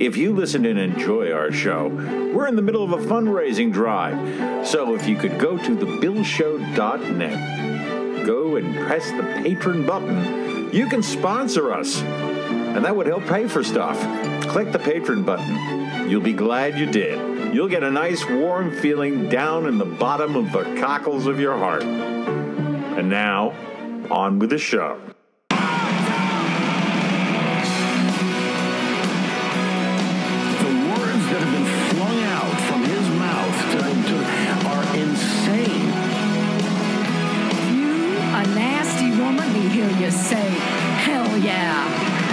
If you listen and enjoy our show, we're in the middle of a fundraising drive. So if you could go to thebillshow.net, go and press the patron button, you can sponsor us. And that would help pay for stuff. Click the patron button. You'll be glad you did. You'll get a nice warm feeling down in the bottom of the cockles of your heart. And now, on with the show. You say, hell yeah.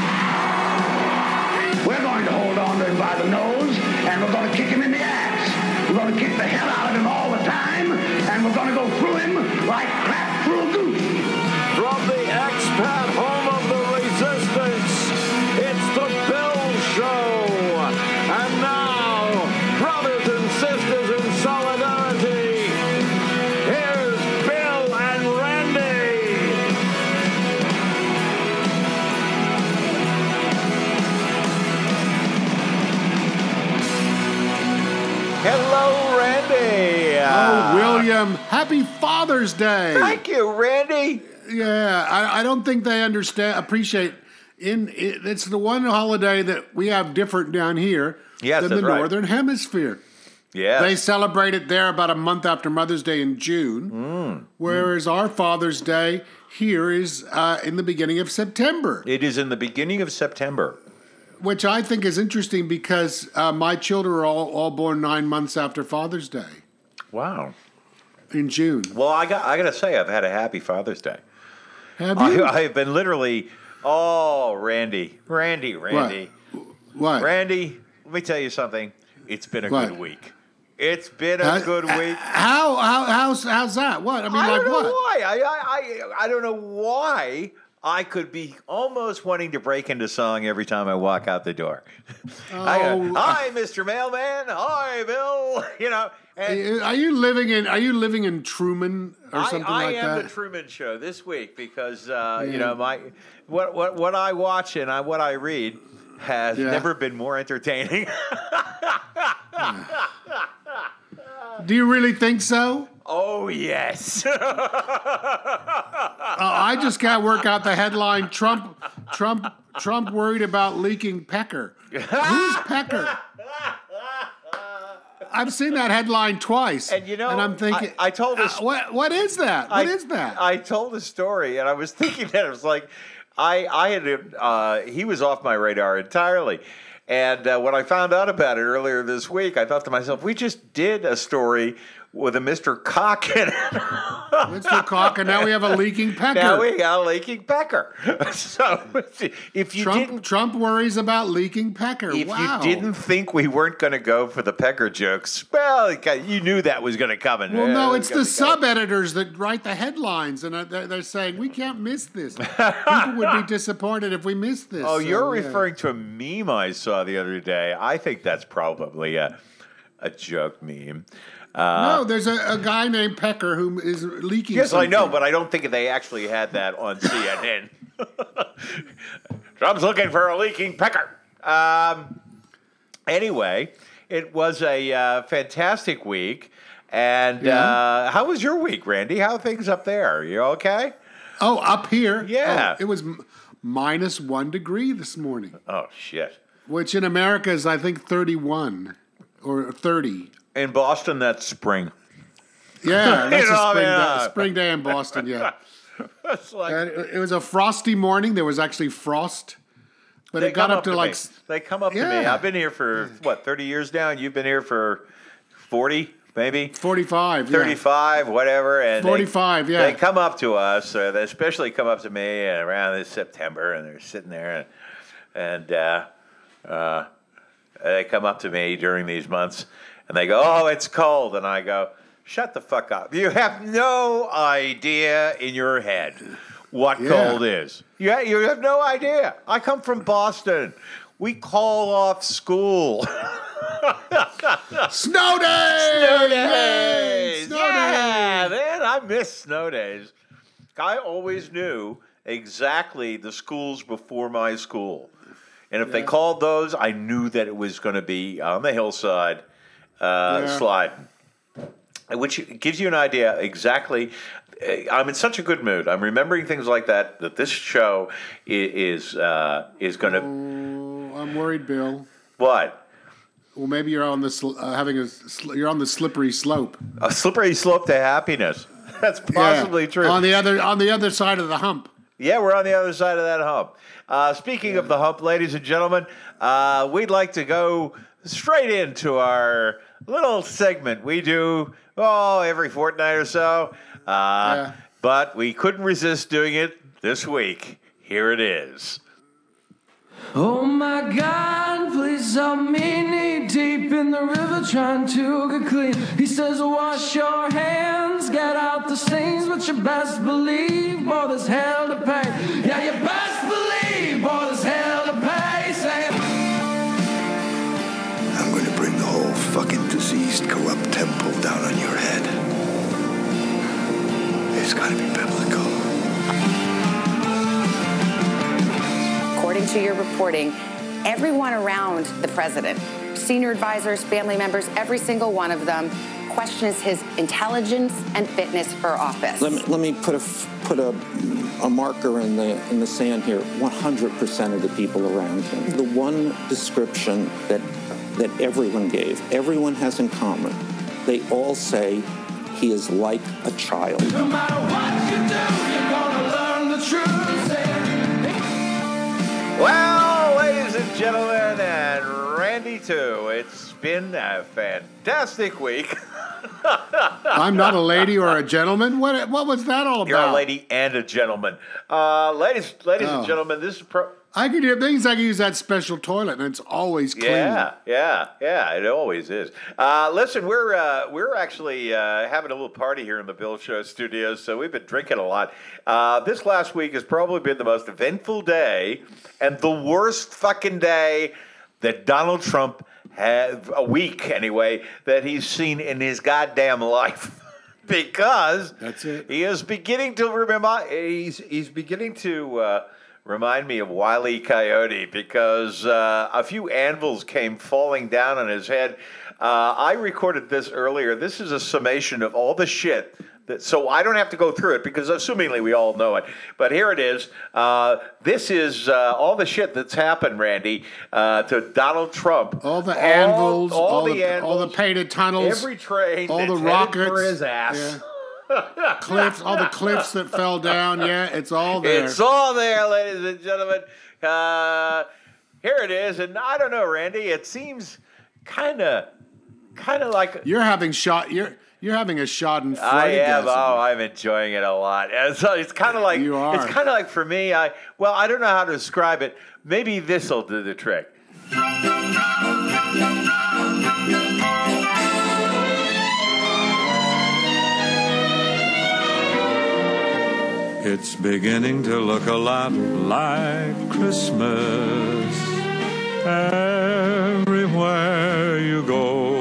We're going to hold on to him by the nose, and we're going to kick him in the ass. We're going to kick the hell out of him all the time, and we're going to go through him like crap through a goose. From the expat home of the resistance, it's the Bill Show. And now, brothers and sisters in solidarity, here's Bill and Randy. Hello, Randy. Oh, William, happy Father's Day. Thank you, Randy. Yeah, I don't think they appreciate. It's the one holiday that we have different down here Yes, than that's the right. Northern Hemisphere. Yes. They celebrate it there about a month after Mother's Day in June, whereas our Father's Day here is in the beginning of September. It is in the beginning of September. Which I think is interesting because my children are all born 9 months after Father's Day Wow. in June. Well, I got to say, I've had a happy Father's Day. Have you? I have been literally, Randy. What? Randy, let me tell you something. It's been a What? good week. It's been a good week. How's that? What? I mean, I like don't know what? why. I don't know why I could be almost wanting to break into song every time I walk out the door. I go, hi, Mr. Mailman. Hi, Bill. You know. And Are you living in Truman or something like that? I am the Truman Show this week because you know what I watch and what I read has never been more entertaining. Do you really think so? Oh yes. I just can't work out the headline. Trump worried about leaking Pecker. Who's Pecker? I've seen that headline twice, And you know, and I'm thinking, I told this. what is that? What is that? I told a story, and I was thinking that it was like, he was off my radar entirely. And when I found out about it earlier this week, I thought to myself, we just did a story with a Mr. Cock in it. Mr. Cock, and now we have a leaking Pecker. Now we got a leaking Pecker. So if you Trump worries about leaking Pecker. If Wow. you didn't think we weren't going to go for the Pecker jokes, well, you knew that was going to come. Well, no, it's the sub-editors that write the headlines, and they're saying, we can't miss this. People would be disappointed if we missed this. Oh, So, you're yeah. referring to a meme I saw the other day. I think that's probably a joke meme. No, there's a guy named Pecker who is leaking Yes, something. I know, but I don't think they actually had that on CNN. Trump's looking for a leaking Pecker. Anyway, it was a fantastic week. And how was your week, Randy? How are things up there? You okay? Oh, up here? Yeah. Oh, it was minus 1 degree this morning, Oh, shit. which in America is, I think, 31 or 30. In Boston, that's spring. Yeah, that's You know, a spring day in Boston, yeah. It's like, And it was a frosty morning. There was actually frost, but it got up to like... They come up to me. Yeah. I've been here for, 30 years now? And you've been here for 40, maybe? 45, 35, whatever. And 45, They come up to us, they especially come up to me around this September, and they're sitting there, and they come up to me during these months, and they go, oh, it's cold. And I go, shut the fuck up. You have no idea in your head what cold is. You have no idea. I come from Boston. We call off school. Snow days! Snow Yay! days! Snow Yeah, days! man, I miss snow days. I always knew exactly the schools before my school. And if they called those, I knew that it was going to be on the hillside sliding. Which gives you an idea exactly. I'm in such a good mood. I'm remembering things like that this show is going to. I'm worried, Bill. What? Well, maybe you're on the you're on the slippery slope. A slippery slope to happiness. That's possibly true. On the other side of the hump. Yeah, we're on the other side of that hump. Speaking of the hump, ladies and gentlemen, we'd like to go straight into our little segment we do every fortnight or so. But we couldn't resist doing it this week. Here it is. Oh my God, please help me knee deep in the river trying to get clean. He says, wash your hands, get out the stains, but you best believe, boy, there's hell to pay. Yeah, you best believe, boy, there's hell to pay. Say, I'm going to bring the whole fucking diseased, corrupt temple down on your head. It's got to be biblical. According to your reporting, everyone around the president, senior advisors, family members, every single one of them questions his intelligence and fitness for office. Let me put a marker in the sand here. 100% of the people around him. The one description that everyone gave, everyone has in common. They all say he is like a child. no matter what you do, you're gonna learn the truth. Well, ladies and gentlemen, and Randy too, it's been a fantastic week. I'm not a lady or a gentleman. What was that all about? You're a lady and a gentleman. Ladies and gentlemen, this is I can use that special toilet, and it's always clean. Yeah, it always is. Listen, we're actually having a little party here in the Bill Show studios, so we've been drinking a lot. This last week has probably been the most eventful day and the worst fucking day that Donald Trump a week anyway, that he's seen in his goddamn life. Because that's it. He is beginning to remember. He's beginning to remind me of Wile E. Coyote, because a few anvils came falling down on his head. I recorded this earlier. This is a summation of all the shit. So I don't have to go through it, because assumingly we all know it. But here it is. This is all the shit that's happened, Randy, to Donald Trump. All the anvils, all the anvils, painted tunnels, every train, all the rockets for his ass. Yeah. Cliffs, all the cliffs that fell down. Yeah, it's all there. It's all there, ladies and gentlemen. Here it is, and I don't know, Randy. It seems kind of like you're having You're having a Schadenfreude. I am. Oh, I'm enjoying it a lot. And so it's kind of like you are. It's kind of like for me. I don't know how to describe it. Maybe this will do the trick. It's beginning to look a lot like Christmas everywhere you go.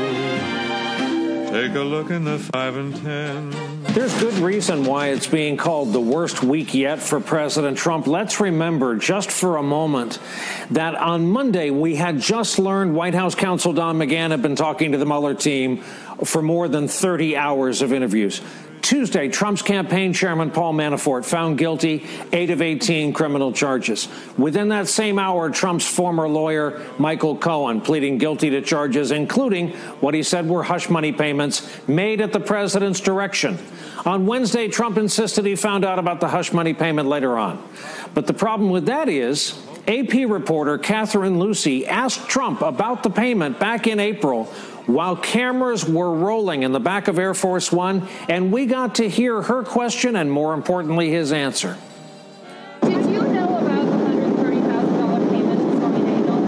Take a look in the 5 and 10. There's good reason why it's being called the worst week yet for President Trump. Let's remember just for a moment that on Monday we had just learned White House counsel Don McGahn had been talking to the Mueller team for more than 30 hours of interviews. Tuesday, Trump's campaign chairman, Paul Manafort, found guilty 8 of 18 criminal charges. Within that same hour, Trump's former lawyer, Michael Cohen, pleading guilty to charges, including what he said were hush money payments made at the president's direction. On Wednesday, Trump insisted he found out about the hush money payment later on. But the problem with that is AP reporter Catherine Lucy asked Trump about the payment back in April while cameras were rolling in the back of Air Force One, and we got to hear her question and, more importantly, his answer. Did you know about the $130,000 payment to Stormy Daniels?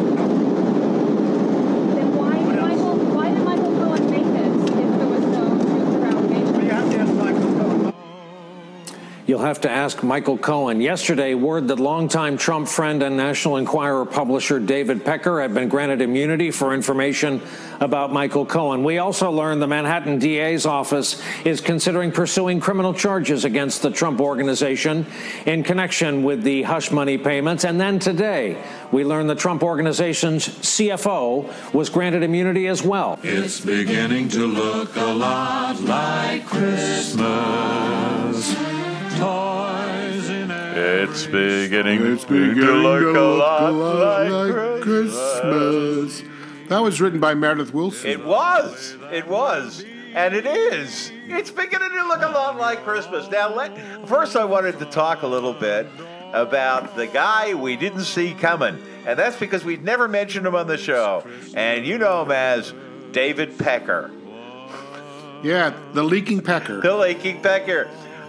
Then why did Michael Cohen make it if there was no truth or allegation? You'll have to ask Michael Cohen. Yesterday, word that longtime Trump friend and National Enquirer publisher David Pecker had been granted immunity for information about Michael Cohen. We also learned the Manhattan DA's office is considering pursuing criminal charges against the Trump Organization in connection with the hush money payments. And then today, we learned the Trump Organization's CFO was granted immunity as well. It's beginning to look a lot like Christmas. Toys in It's beginning to look a lot like Christmas. That was written by Meredith Willson. It was, and it is. It's beginning to look a lot like Christmas. Now, first I wanted to talk a little bit about the guy we didn't see coming, and that's because we'd never mentioned him on the show, and you know him as David Pecker. Yeah, the leaking pecker. The leaking pecker.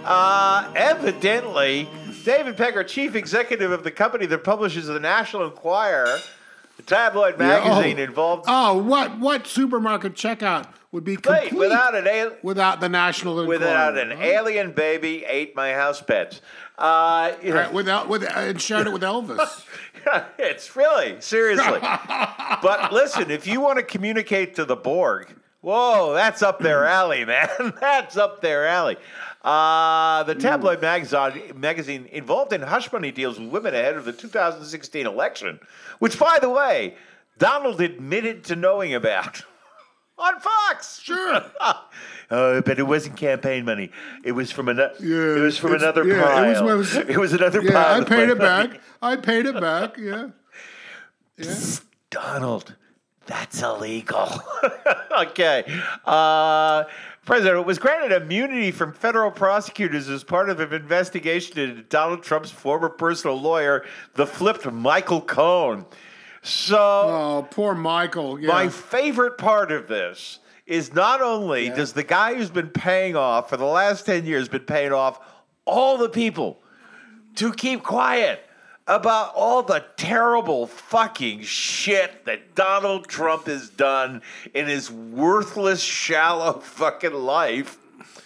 Evidently, David Pecker, chief executive of the company that publishes the National Enquirer, the tabloid magazine involved. Oh, what supermarket checkout would be complete without the National Enquirer? Without an alien baby ate my house pets. And shared it with Elvis. It's really, seriously. But listen, if you want to communicate to the Borg, whoa, that's up their alley, man. That's up their alley. The tabloid magazine involved in hush money deals with women ahead of the 2016 election, which, by the way, Donald admitted to knowing about on Fox. Sure. But it wasn't campaign money. It was from another. It was from another pile. It was another pile. Yeah, I paid it back. I paid it back. Yeah. Psst, Donald, that's illegal. Okay. President was granted immunity from federal prosecutors as part of an investigation into Donald Trump's former personal lawyer, the flipped Michael Cohen. So, poor Michael. Yeah. My favorite part of this is not only does the guy who's been paying off for the last 10 years been paying off all the people to keep quiet about all the terrible fucking shit that Donald Trump has done in his worthless, shallow fucking life.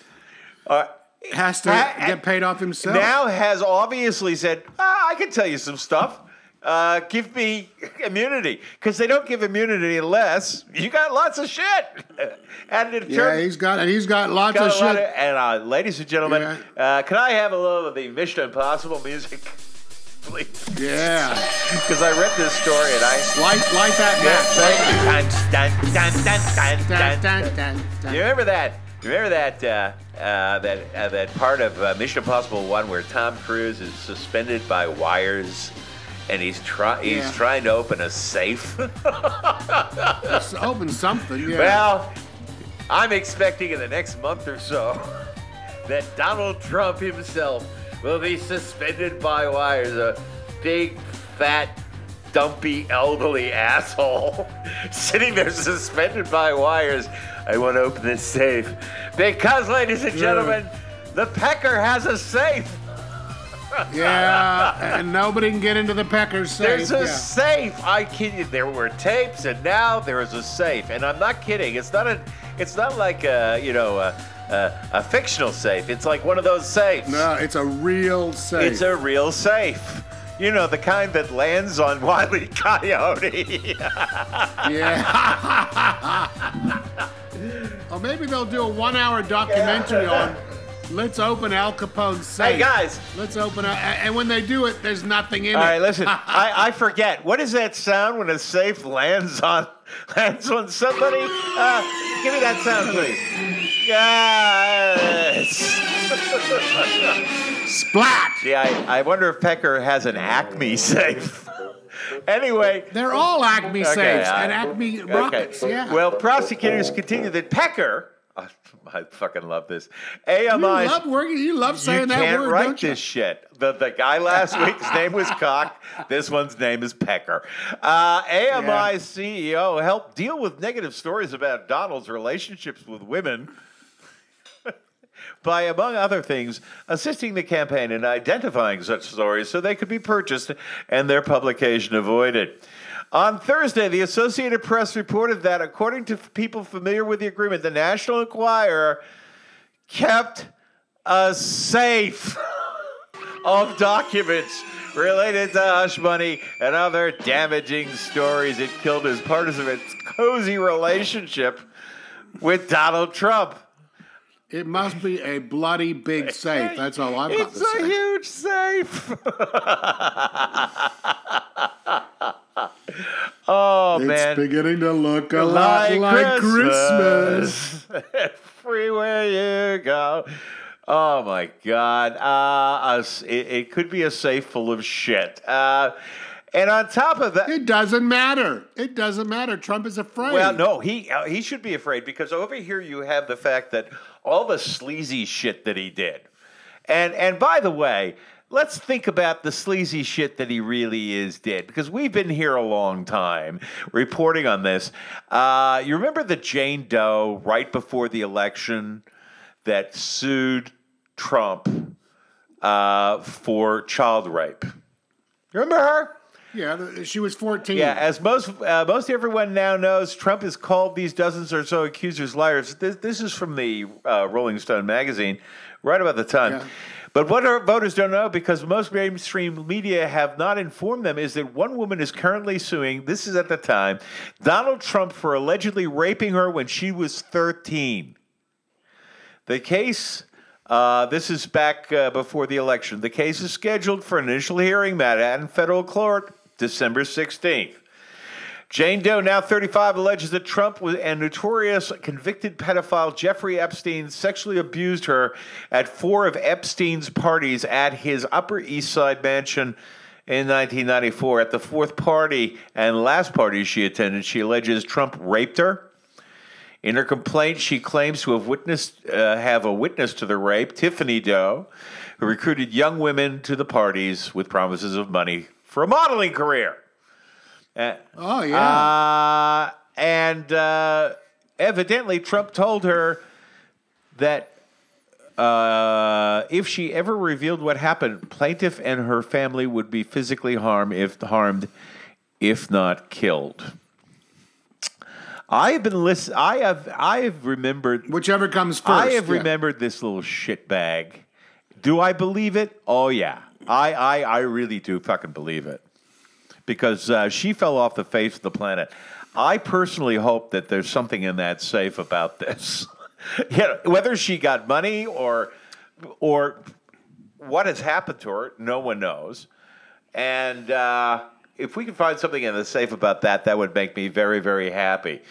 Has to get paid off himself. Now has obviously said, I can tell you some stuff. Give me immunity. Because they don't give immunity unless you got lots of shit. And he's got lots of shit. And ladies and gentlemen, can I have a little of the Mission Impossible music? Please. Yeah. Because I read this story and I light that match. You remember that? That part of Mission Impossible 1 where Tom Cruise is suspended by wires and he's trying to open a safe. Open something. Yeah. Well, I'm expecting in the next month or so that Donald Trump himself will be suspended by wires. A big, fat, dumpy, elderly asshole sitting there suspended by wires. I want to open this safe. Because, ladies and gentlemen, the Pecker has a safe. Yeah, and nobody can get into the Pecker's safe. There's a safe. I kid you. There were tapes, and now there is a safe. And I'm not kidding. It's not like a fictional safe. It's like one of those safes. No, it's a real safe. It's a real safe. You know, the kind that lands on Wile E. Coyote. Yeah. Or maybe they'll do a 1-hour documentary on Let's Open Al Capone's safe. Hey, guys. Let's open it. And when they do it, there's nothing in it. All right, listen. I forget. What is that sound when a safe lands on somebody? Give me that sound, please. Yes. Splat. Yeah, I wonder if Pecker has an Acme safe. Anyway. They're all Acme safes and Acme rockets. Yeah. Well, prosecutors continue that Pecker... I fucking love this. AMI. You love saying that word, You can't write don't you? this shit. The guy last week's name was Cock. This one's name is Pecker. AMI's CEO helped deal with negative stories about Donald's relationships with women by, among other things, assisting the campaign in identifying such stories so they could be purchased and their publication avoided. On Thursday, the Associated Press reported that, according to people familiar with the agreement, the National Enquirer kept a safe. of documents related to hush money and other damaging stories it killed as part of its cozy relationship with Donald Trump. It must be a bloody big safe. That's all I've got to say. It's a huge safe. Oh, man. It's beginning to look a lot like Christmas. Everywhere you go. Oh, my God. It could be a safe full of shit. And on top of that... It doesn't matter. It doesn't matter. Trump is afraid. Well, no, he should be afraid because over here you have the fact that all the sleazy shit that he did. And by the way, let's think about the sleazy shit that he really did because we've been here a long time reporting on this. You remember the Jane Doe right before the election that sued Trump for child rape? Remember her? Yeah, she was 14. Yeah, as most everyone now knows, Trump has called these dozens or so accusers liars. This is from the Rolling Stone magazine, right about the time. Yeah. But what our voters don't know, because most mainstream media have not informed them, is that one woman is currently suing, this is at the time, Donald Trump for allegedly raping her when she was 13. The case... this is back before the election. The case is scheduled for an initial hearing, Manhattan Federal Court, December 16th. Jane Doe, now 35, alleges that Trump and notorious convicted pedophile Jeffrey Epstein sexually abused her at 4 of Epstein's parties at his Upper East Side mansion in 1994. At the 4th party and last party she attended, she alleges Trump raped her. In her complaint, she claims to have a witness to the rape, Tiffany Doe, who recruited young women to the parties with promises of money for a modeling career. Evidently, Trump told her that if she ever revealed what happened, plaintiff and her family would be physically harmed, if not killed. I have remembered whichever comes first. I have remembered this little shitbag. Do I believe it? Oh yeah, I really do fucking believe it because she fell off the face of the planet. I personally hope that there's something in that safe about this. Whether she got money or what has happened to her, no one knows. And if we can find something in the safe about that, that would make me very, very happy.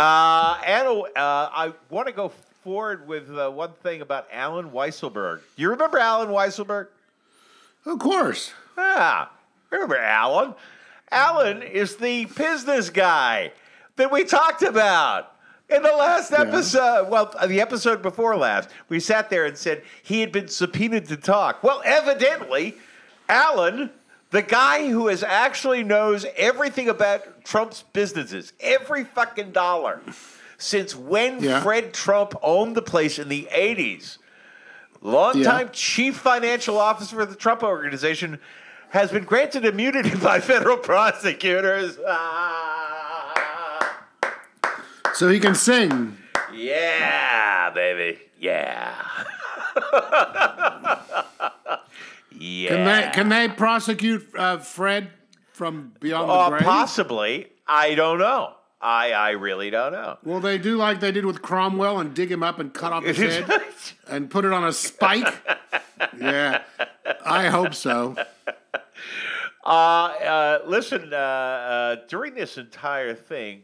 I want to go forward with one thing about Alan Weisselberg. Do you remember Alan Weisselberg? Of course. Remember Alan? Alan is the business guy that we talked about in the last episode. Well, the episode before last. We sat there and said he had been subpoenaed to talk. Well, evidently, Alan... the guy who actually knows everything about Trump's businesses, every fucking dollar, since when Fred Trump owned the place in the 80s, longtime chief financial officer for the Trump Organization, has been granted immunity by federal prosecutors. So he can sing. Yeah, baby. Yeah. Yeah. Can they prosecute Fred from beyond the grave? Possibly. I don't know. I really don't know. Will they do like they did with Cromwell and dig him up and cut off his head and put it on a spike? Yeah, I hope so. Listen, during this entire thing,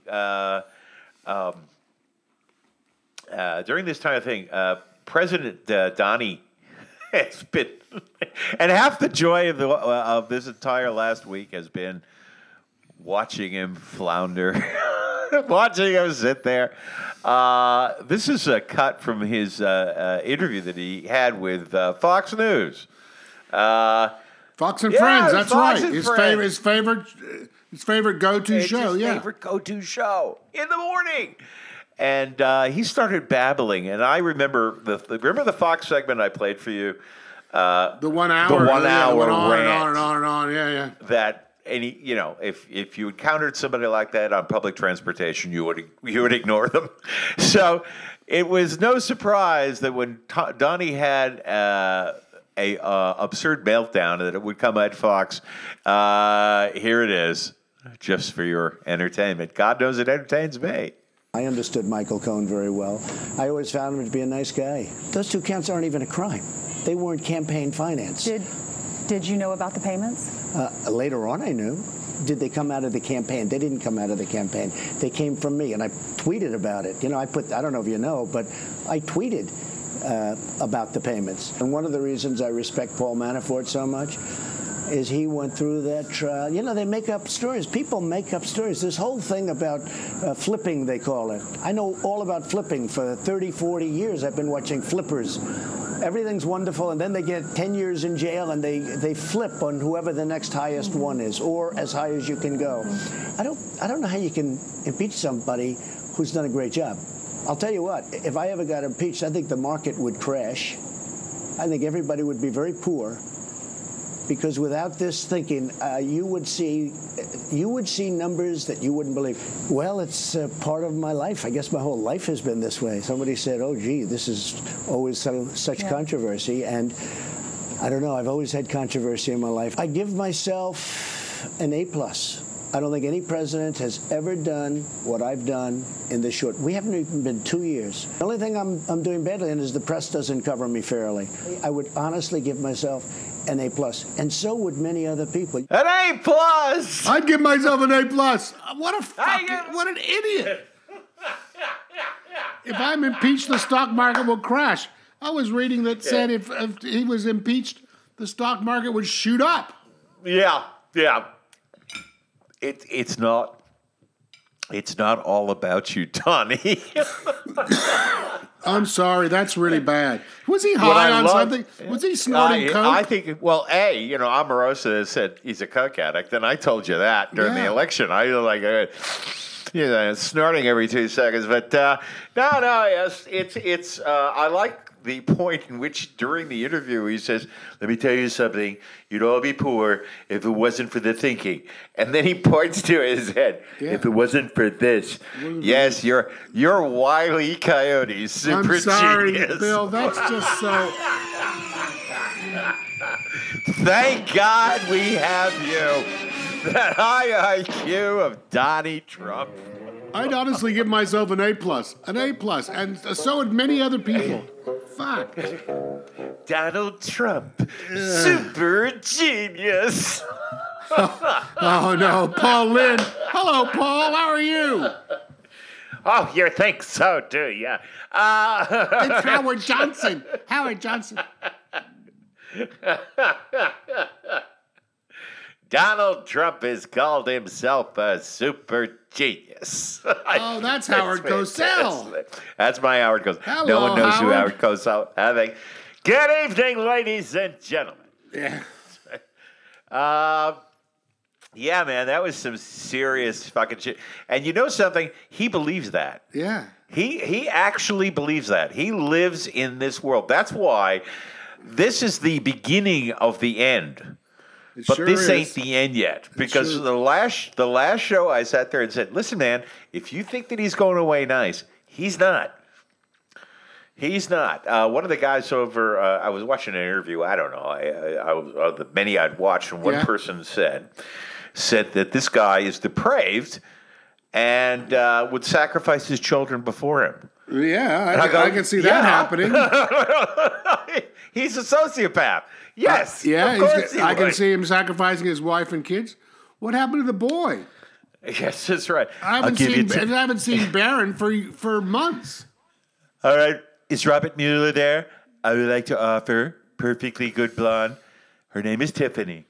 President Donnie has been, and half the joy of this entire last week has been watching him flounder, watching him sit there. This is a cut from his interview that he had with Fox News. Fox and Friends, that's Fox right. His favorite go-to show. His favorite go-to show in the morning. And he started babbling, and I remember the Fox segment I played for you. The 1 hour. The 1 hour rant. And on. Yeah. That any, if you encountered somebody like that on public transportation, you would ignore them. So it was no surprise that when Donnie had a absurd meltdown that it would come at Fox. Here it is, just for your entertainment. God knows it entertains me. I understood Michael Cohen very well. I always found him to be a nice guy. Those two counts aren't even a crime. They weren't campaign finance. Did you know about the payments? Later on, I knew. Did they come out of the campaign? They didn't come out of the campaign. They came from me, and I tweeted about it. I don't know if you know, but I tweeted about the payments. And one of the reasons I respect Paul Manafort so much is he went through that trial. They make up stories. People make up stories. This whole thing about flipping, they call it. I know all about flipping. For 30, 40 years, I've been watching flippers. Everything's wonderful, and then they get 10 years in jail, and they flip on whoever the next highest one is, or as high as you can go. I don't know how you can impeach somebody who's done a great job. I'll tell you what, if I ever got impeached, I think the market would crash. I think everybody would be very poor. Because without this thinking, you would see numbers that you wouldn't believe. Well, it's part of my life. I guess my whole life has been this way. Somebody said, "Oh, gee, this is always such controversy," and I don't know. I've always had controversy in my life. I give myself an A+. I don't think any president has ever done what I've done in this short. We haven't even been 2 years. The only thing I'm doing badly in is the press doesn't cover me fairly. I would honestly give myself an A+, and so would many other people. An A+. I'd give myself an A+. What an idiot! If I'm impeached, the stock market will crash. I was reading that said if he was impeached, the stock market would shoot up. Yeah. It's not all about you, Donnie. I'm sorry, that's really bad. Was he high on something? Was he snorting coke? I think, well, Omarosa said he's a coke addict, and I told you that during the election. I was like, snorting every 2 seconds. But yes, it's. I like the point in which during the interview he says, "Let me tell you something. You'd all be poor if it wasn't for the thinking." And then he points to his head. Yeah. If it wasn't for this, yes, you're Wile E. Coyote, super I'm sorry, genius. Bill. That's just so. Thank God we have you. That high IQ of Donnie Trump. I'd honestly give myself an A+, and so would many other people. Fuck. Donald Trump, super genius. Oh no, Paul Lynde. Hello, Paul. How are you? Oh, you think so, do you? It's Howard Johnson. Howard Johnson. Donald Trump has called himself a super genius. Oh, that's Howard Cosell. That's my Howard Cosell. Hello, no one knows Howard. who Howard Cosell is. I think. Good evening, ladies and gentlemen. Yeah. Yeah, man, that was some serious fucking shit. And you know something? He believes that. Yeah. He actually believes that. He lives in this world. That's why this is the beginning of the end. But sure this is. ain't the end yet, because the last show I sat there and said, "Listen, man, if you think that he's going away nice, he's not. He's not." One of the guys over, I was watching an interview. I don't know. The many I'd watched, and one person said that this guy is depraved and would sacrifice his children before him. Yeah, I can see that happening. He's a sociopath. Yes. I can see him sacrificing his wife and kids. What happened to the boy? Yes, that's right. I haven't seen Barron for months. All right. Is Robert Mueller there? I would like to offer perfectly good blonde. Her name is Tiffany.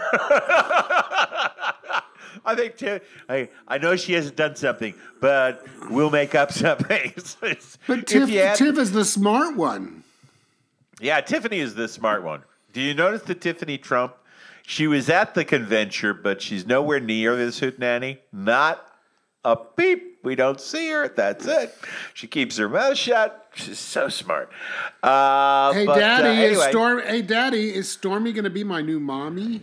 I think I know she hasn't done something, but we'll make up something. But Tiff is the smart one. Yeah, Tiffany is the smart one. Do you notice that Tiffany Trump, she was at the convention, but she's nowhere near this hootenanny? Not a peep. We don't see her. That's it. She keeps her mouth shut. She's so smart. Hey, Daddy, anyway. Daddy, is Stormy going to be my new mommy?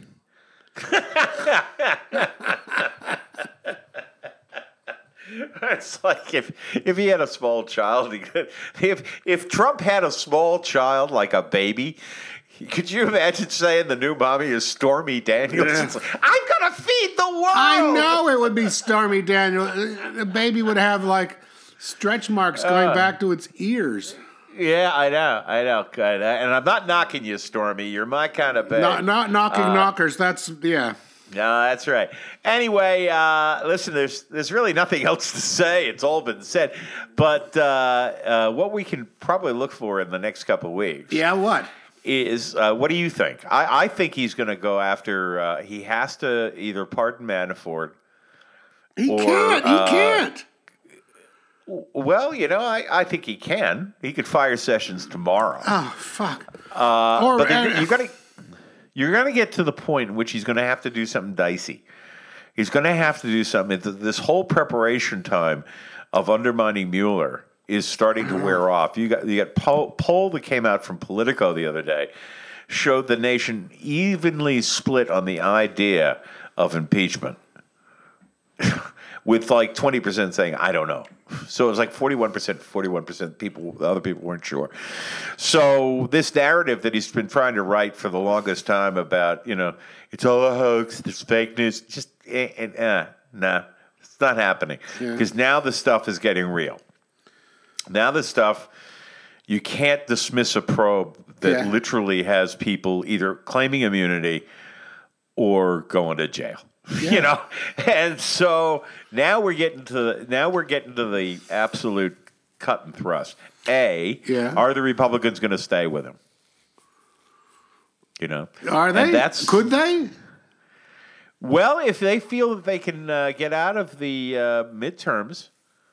It's like if he had a small child, if Trump had a small child like a baby, Could you imagine saying the new mommy is Stormy Daniels? Yeah. It's like, I'm going to feed the world. I know it would be Stormy Daniels. The baby would have like stretch marks going back to its ears. Yeah, I know. And I'm not knocking you, Stormy. You're my kind of babe. Not knocking knockers. That's, yeah. No, that's right. Anyway, listen, there's really nothing else to say. It's all been said. But what we can probably look for in the next couple of weeks. Yeah, what? Is what do you think? I think he's going to go after. He has to either pardon Manafort. He can't. Well, I think he can. He could fire Sessions tomorrow. Oh, fuck. But you're going to get to the point in which he's going to have to do something dicey. He's going to have to do something. This whole preparation time of undermining Mueller is starting to wear off. You got poll that came out from Politico the other day showed the nation evenly split on the idea of impeachment, with like 20% saying I don't know. So it was like 41%. Other people weren't sure. So this narrative that he's been trying to write for the longest time about it's all a hoax, there's fake news, just nah, it's not happening because now the stuff is getting real. Now the stuff, you can't dismiss a probe that literally has people either claiming immunity or going to jail. Yeah. And so now we're getting to the absolute cut and thrust. Are the Republicans going to stay with him? Are they? Could they? Well, if they feel that they can get out of the midterms.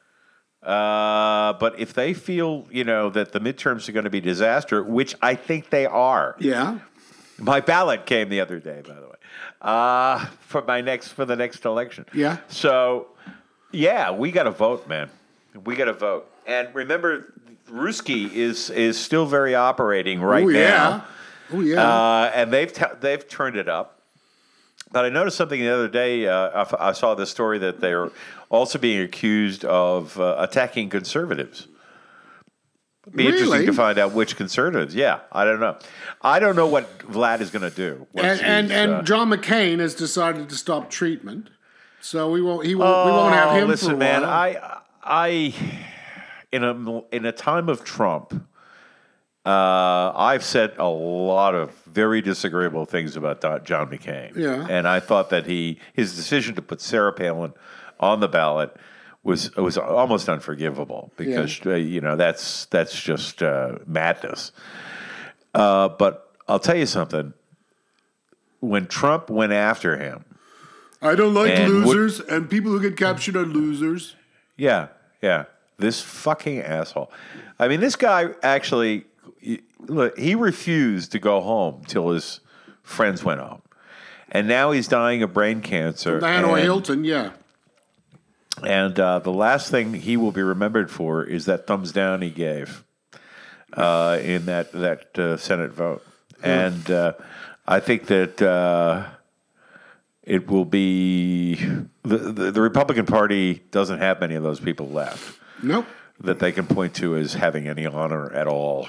But if they feel, that the midterms are going to be disaster, which I think they are. Yeah. My ballot came the other day, by the way, for the next election. Yeah. So, we got to vote, man. We got to vote. And remember, Ruski is still very operating right now. Oh yeah. And they've turned it up. But I noticed something the other day. I saw this story that they're also being accused of attacking conservatives. Be interesting to find out which conservatives. Yeah, I don't know. I don't know what Vlad is going to do. And John McCain has decided to stop treatment, so we won't have him. Listen, for a man, while. In a time of Trump, I've said a lot of very disagreeable things about John McCain. Yeah. And I thought that his decision to put Sarah Palin on the ballot was almost unforgivable because that's just madness. But I'll tell you something. When Trump went after him, I don't like losers, and people who get captured are losers. Yeah. This fucking asshole. I mean, this guy actually. Look, he refused to go home till his friends went home. And now he's dying of brain cancer. Hanoi Hilton, yeah. And the last thing he will be remembered for is that thumbs down he gave in that Senate vote. And I think that it will be... The Republican Party doesn't have many of those people left. Nope. That they can point to as having any honor at all.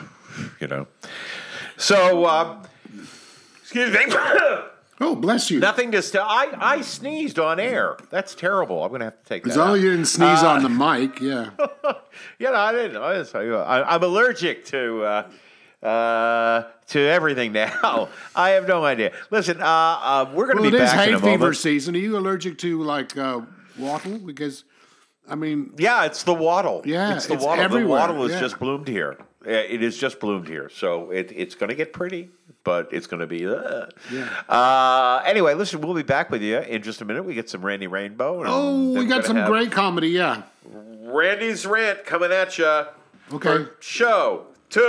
So, excuse me. Oh, bless you. Nothing to I sneezed on air. That's terrible. I'm going to have to take that As long out. as you didn't sneeze on the mic, yeah. I didn't. I'm allergic to everything now. I have no idea. Listen, we're going to be back in a moment. It is hay fever season. Are you allergic to, wattle? Because... yeah, it's the wattle. Yeah, it's the wattle. Everywhere. The wattle has just bloomed here. It has just bloomed here, so it's going to get pretty, but it's going to be. Anyway, listen, we'll be back with you in just a minute. We get some Randy Rainbow. We got some great comedy. Yeah, Randy's rant coming at you. Okay. For show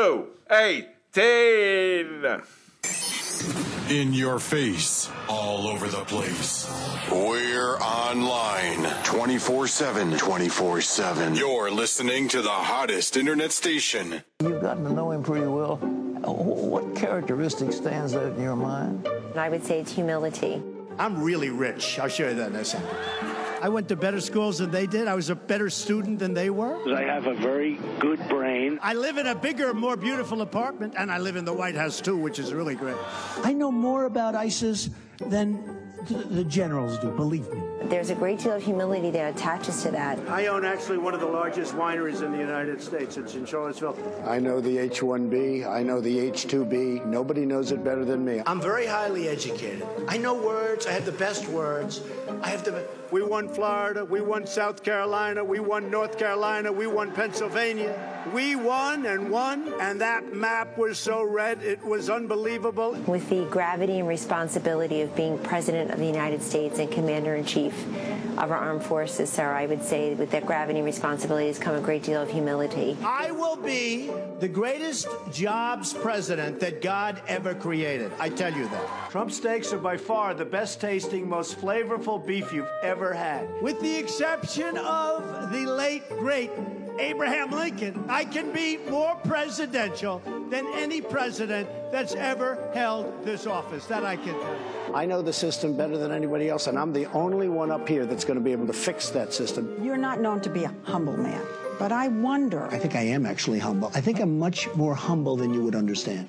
218. In your face, all over the place. We're online 24/7. 24/7. You're listening to the hottest internet station. You've gotten to know him pretty well. What characteristic stands out in your mind? I would say it's humility. I'm really rich. I'll show you that in a second. I went to better schools than they did. I was a better student than they were. I have a very good brain. I live in a bigger, more beautiful apartment, and I live in the White House, too, which is really great. I know more about ISIS than the generals do, believe me. There's a great deal of humility that attaches to that. I own actually one of the largest wineries in the United States. It's in Charlottesville. I know the H-1B. I know the H-2B. Nobody knows it better than me. I'm very highly educated. I know words. I have the best words. We won Florida. We won South Carolina. We won North Carolina. We won Pennsylvania. We won, and that map was so red, it was unbelievable. With the gravity and responsibility of being President of the United States and Commander-in-Chief of our armed forces, sir, I would say with that gravity and responsibility has come a great deal of humility. I will be the greatest jobs president that God ever created. I tell you that. Trump steaks are by far the best tasting, most flavorful beef you've ever had. With the exception of the late, great Abraham Lincoln, I can be more presidential than any president that's ever held this office. That I can tell you. I know the system better than anybody else, and I'm the only one up here that's going to be able to fix that system. You're not known to be a humble man, but I wonder. I think I am actually humble. I think I'm much more humble than you would understand.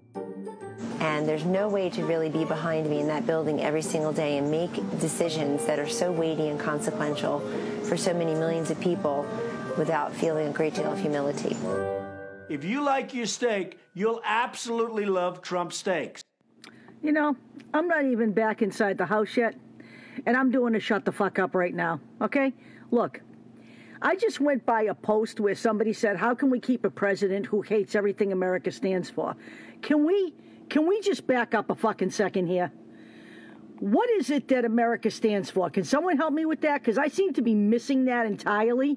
And there's no way to really be behind me in that building every single day and make decisions that are so weighty and consequential for so many millions of people without feeling a great deal of humility. If you like your steak, you'll absolutely love Trump steaks. You know, I'm not even back inside the house yet, and I'm doing a shut the fuck up right now, okay? Look, I just went by a post where somebody said, how can we keep a president who hates everything America stands for? Can we just back up a fucking second here? What is it that America stands for? Can someone help me with that? Because I seem to be missing that entirely.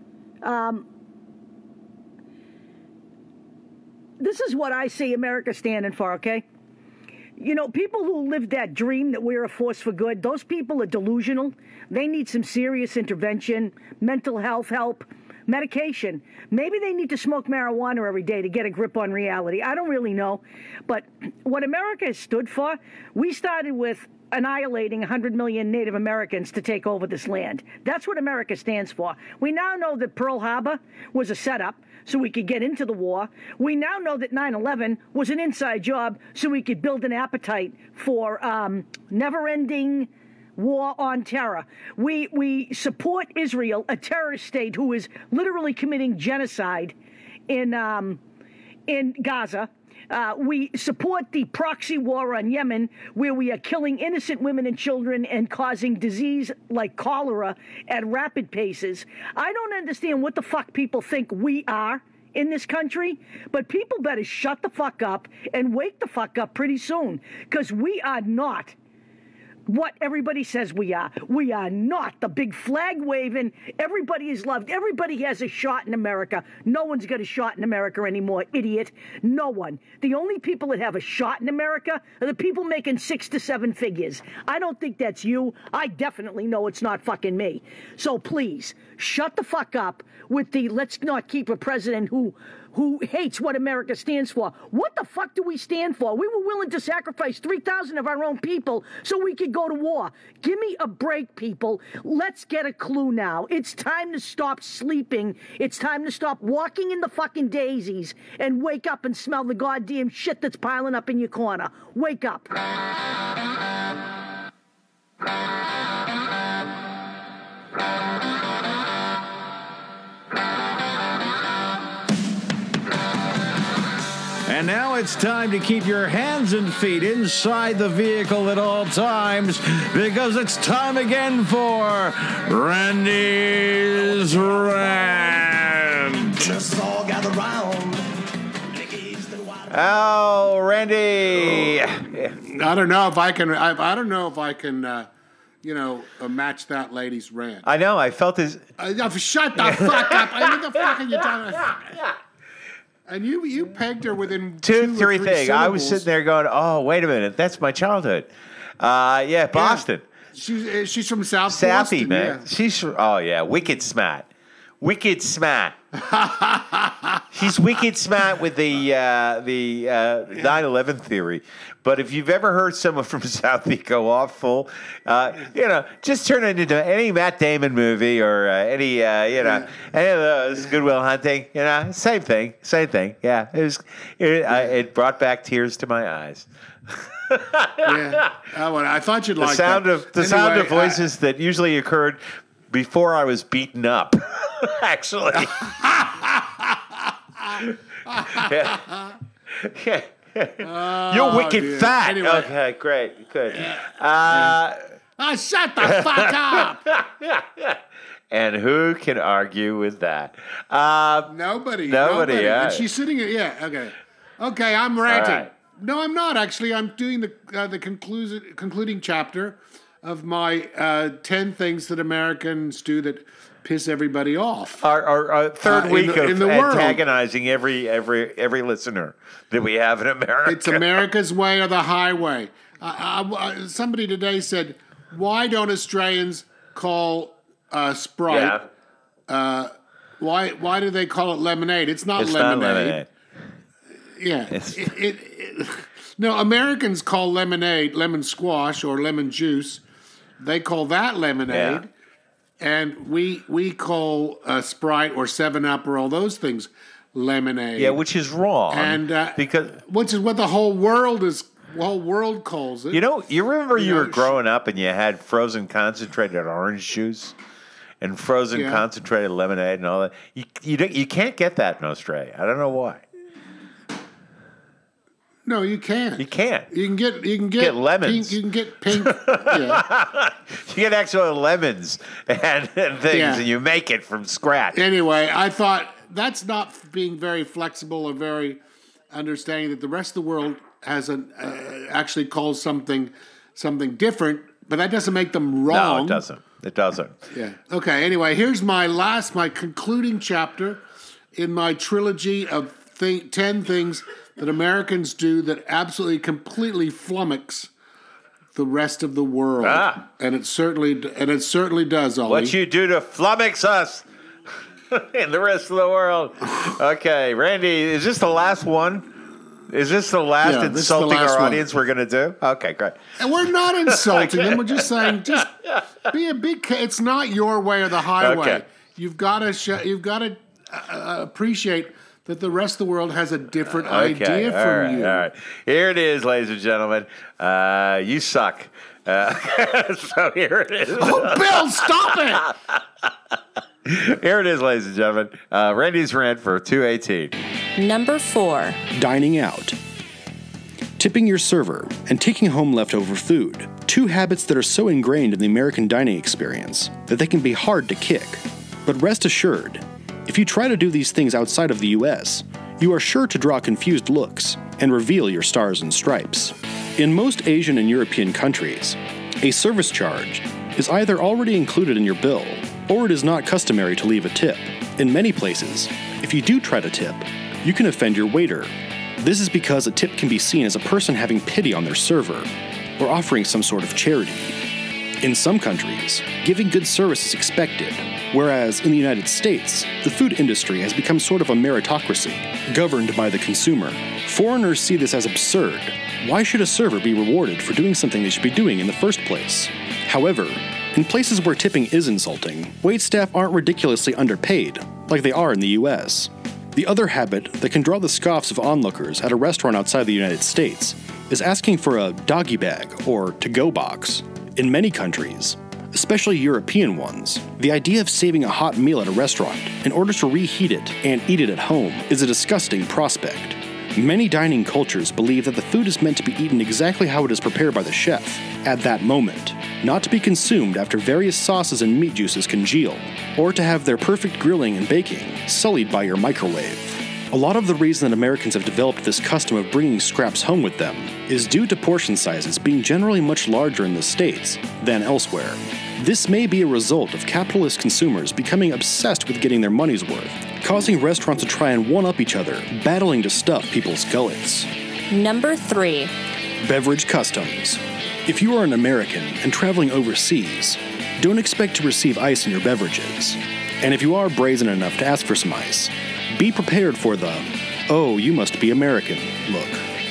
This is what I see America standing for, okay? You know, people who live that dream that we're a force for good, those people are delusional. They need some serious intervention, mental health help, medication. Maybe they need to smoke marijuana every day to get a grip on reality. I don't really know. But what America has stood for, we started with annihilating 100 million Native Americans to take over this land. That's what America stands for. We now know that Pearl Harbor was a setup so we could get into the war. We now know that 9/11 was an inside job so we could build an appetite for never-ending war on terror. We support Israel, a terrorist state who is literally committing genocide in Gaza. We support the proxy war on Yemen, where we are killing innocent women and children and causing disease like cholera at rapid paces. I don't understand what the fuck people think we are in this country, but people better shut the fuck up and wake the fuck up pretty soon, because we are not what everybody says we are. We are not the big flag waving. Everybody is loved. Everybody has a shot in America. No one's got a shot in America anymore, idiot. No one. The only people that have a shot in America are the people making 6 to 7 figures. I don't think that's you. I definitely know it's not fucking me. So please, shut the fuck up with the let's not keep a president who hates what America stands for. What the fuck do we stand for? We were willing to sacrifice 3,000 of our own people so we could go to war. Give me a break, people. Let's get a clue now. It's time to stop sleeping. It's time to stop walking in the fucking daisies and wake up and smell the goddamn shit that's piling up in your corner. Wake up. And now it's time to keep your hands and feet inside the vehicle at all times, because it's time again for Randy's Rant. Just all gather round. Oh, Randy! I don't know if I can. I don't know if I can. Match that lady's rant. I know. I felt his. Shut the fuck up! What the fuck are you talking about? And you pegged her within two, three things. I was sitting there going, "Oh, wait a minute, that's my childhood." Boston. Yeah. She's from South Sappy, Boston, man. Yeah. She's wicked smart. wicked smart. He's wicked smart with the 9/11 theory. But if you've ever heard someone from Southie go off full, just turn it into any Matt Damon movie or any of those Good Will Hunting. Same thing. Yeah, it brought back tears to my eyes. Yeah, I thought you'd like sound that. The sound of voices that usually occurred before I was beaten up. Actually. Yeah. You're wicked fat. Anyway. Okay, great, good. Shut the fuck up. And who can argue with that? Nobody. Yeah. And she's sitting here. Yeah. Okay. I'm ranting. Right. No, I'm not actually. I'm doing the concluding chapter of my 10 things that Americans do that piss everybody off. Our third week in of the antagonizing every listener that we have in America. It's America's way or the highway. Somebody today said, "Why don't Australians call Sprite? Yeah. Why do they call it lemonade? It's not lemonade. Yeah. No, Americans call lemonade lemon squash or lemon juice. They call that lemonade. Yeah. And we call Sprite or 7-Up or all those things lemonade. Yeah, which is wrong. And because which is what the whole world calls it. You remember you were growing up and you had frozen concentrated orange juice and frozen concentrated lemonade and all that. You can't get that in Australia. I don't know why. No, you can't. You can't. You can get lemons. Pink, you can get pink. Yeah. You get actual lemons and things, and you make it from scratch. Anyway, I thought that's not being very flexible or very understanding that the rest of the world has actually calls something different, but that doesn't make them wrong. No, it doesn't. Yeah. Okay. Anyway, here's my concluding chapter in my trilogy of 10 things that Americans do that absolutely, completely flummox the rest of the world. And it certainly does, Ollie. What you do to flummox us in the rest of the world. Okay, Randy, is this the last one? Is this the last insulting our audience we're going to do? Okay, great. And we're not insulting them. We're just saying, be a big. It's not your way or the highway. Okay. You've got to appreciate that the rest of the world has a different idea from you. All right. Here it is, ladies and gentlemen. You suck. So here it is. Oh, Bill, stop it! Here it is, ladies and gentlemen. Randy's rant for 218. Number 4. Dining out. Tipping your server and taking home leftover food. 2 habits that are so ingrained in the American dining experience that they can be hard to kick. But rest assured, if you try to do these things outside of the U.S., you are sure to draw confused looks and reveal your stars and stripes. In most Asian and European countries, a service charge is either already included in your bill, or it is not customary to leave a tip. In many places, if you do try to tip, you can offend your waiter. This is because a tip can be seen as a person having pity on their server, or offering some sort of charity. In some countries, giving good service is expected, whereas in the United States, the food industry has become sort of a meritocracy, governed by the consumer. Foreigners see this as absurd. Why should a server be rewarded for doing something they should be doing in the first place? However, in places where tipping is insulting, waitstaff aren't ridiculously underpaid, like they are in the US. The other habit that can draw the scoffs of onlookers at a restaurant outside the United States is asking for a doggy bag or to-go box. In many countries, especially European ones, the idea of saving a hot meal at a restaurant in order to reheat it and eat it at home is a disgusting prospect. Many dining cultures believe that the food is meant to be eaten exactly how it is prepared by the chef, at that moment, not to be consumed after various sauces and meat juices congeal, or to have their perfect grilling and baking sullied by your microwave. A lot of the reason that Americans have developed this custom of bringing scraps home with them is due to portion sizes being generally much larger in the States than elsewhere. This may be a result of capitalist consumers becoming obsessed with getting their money's worth, causing restaurants to try and one-up each other, battling to stuff people's gullets. Number 3. Beverage customs. If you are an American and traveling overseas, don't expect to receive ice in your beverages. And if you are brazen enough to ask for some ice, be prepared for the, "Oh, you must be American" look.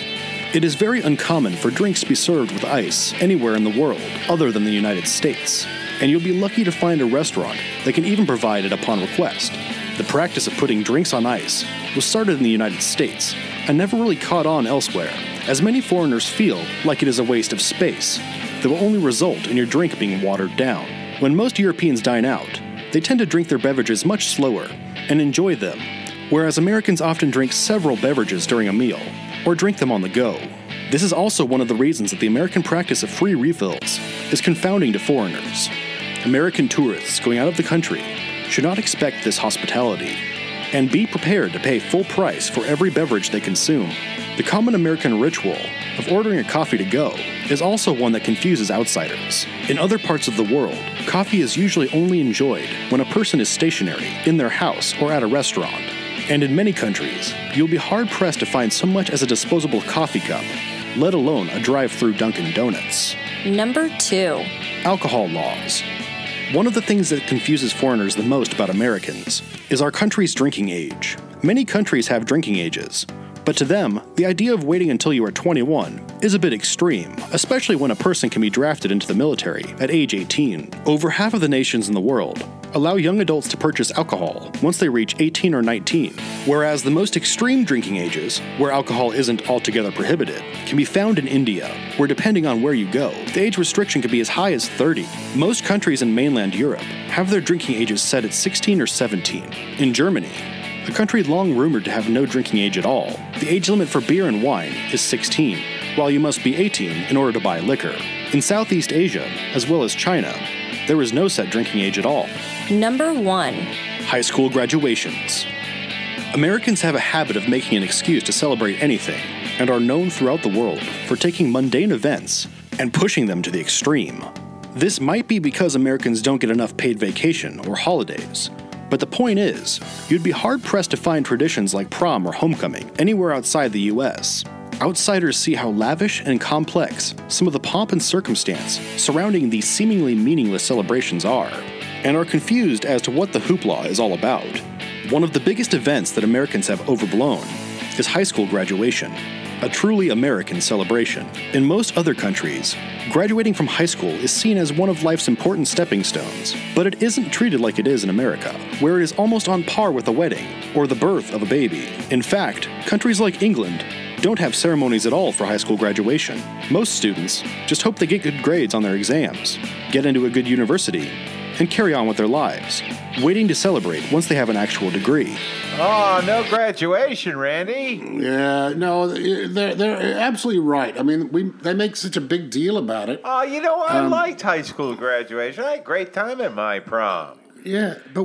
It is very uncommon for drinks to be served with ice anywhere in the world other than the United States, and you'll be lucky to find a restaurant that can even provide it upon request. The practice of putting drinks on ice was started in the United States and never really caught on elsewhere, as many foreigners feel like it is a waste of space that will only result in your drink being watered down. When most Europeans dine out, they tend to drink their beverages much slower and enjoy them, whereas Americans often drink several beverages during a meal, or drink them on the go. This is also one of the reasons that the American practice of free refills is confounding to foreigners. American tourists going out of the country should not expect this hospitality, and be prepared to pay full price for every beverage they consume. The common American ritual of ordering a coffee to go is also one that confuses outsiders. In other parts of the world, coffee is usually only enjoyed when a person is stationary, in their house, or at a restaurant. And in many countries, you'll be hard-pressed to find so much as a disposable coffee cup, let alone a drive-through Dunkin' Donuts. Number 2. Alcohol laws. One of the things that confuses foreigners the most about Americans is our country's drinking age. Many countries have drinking ages, but to them, the idea of waiting until you are 21 is a bit extreme, especially when a person can be drafted into the military at age 18. Over half of the nations in the world allow young adults to purchase alcohol once they reach 18 or 19, whereas the most extreme drinking ages, where alcohol isn't altogether prohibited, can be found in India, where depending on where you go, the age restriction can be as high as 30. Most countries in mainland Europe have their drinking ages set at 16 or 17. In Germany, a country long rumored to have no drinking age at all, the age limit for beer and wine is 16, while you must be 18 in order to buy liquor. In Southeast Asia, as well as China, there is no set drinking age at all. Number 1. High school graduations. Americans have a habit of making an excuse to celebrate anything, and are known throughout the world for taking mundane events and pushing them to the extreme. This might be because Americans don't get enough paid vacation or holidays, but the point is, you'd be hard-pressed to find traditions like prom or homecoming anywhere outside the US. Outsiders see how lavish and complex some of the pomp and circumstance surrounding these seemingly meaningless celebrations are, and are confused as to what the hoopla is all about. One of the biggest events that Americans have overblown is high school graduation, a truly American celebration. In most other countries, graduating from high school is seen as one of life's important stepping stones, but it isn't treated like it is in America, where it is almost on par with a wedding or the birth of a baby. In fact, countries like England don't have ceremonies at all for high school graduation. Most students just hope they get good grades on their exams, get into a good university, and carry on with their lives, waiting to celebrate once they have an actual degree. Oh, no graduation, Randy. Yeah, no, they're absolutely right. I mean, they make such a big deal about it. Oh, you know, I liked high school graduation. I had a great time at my prom. Yeah, but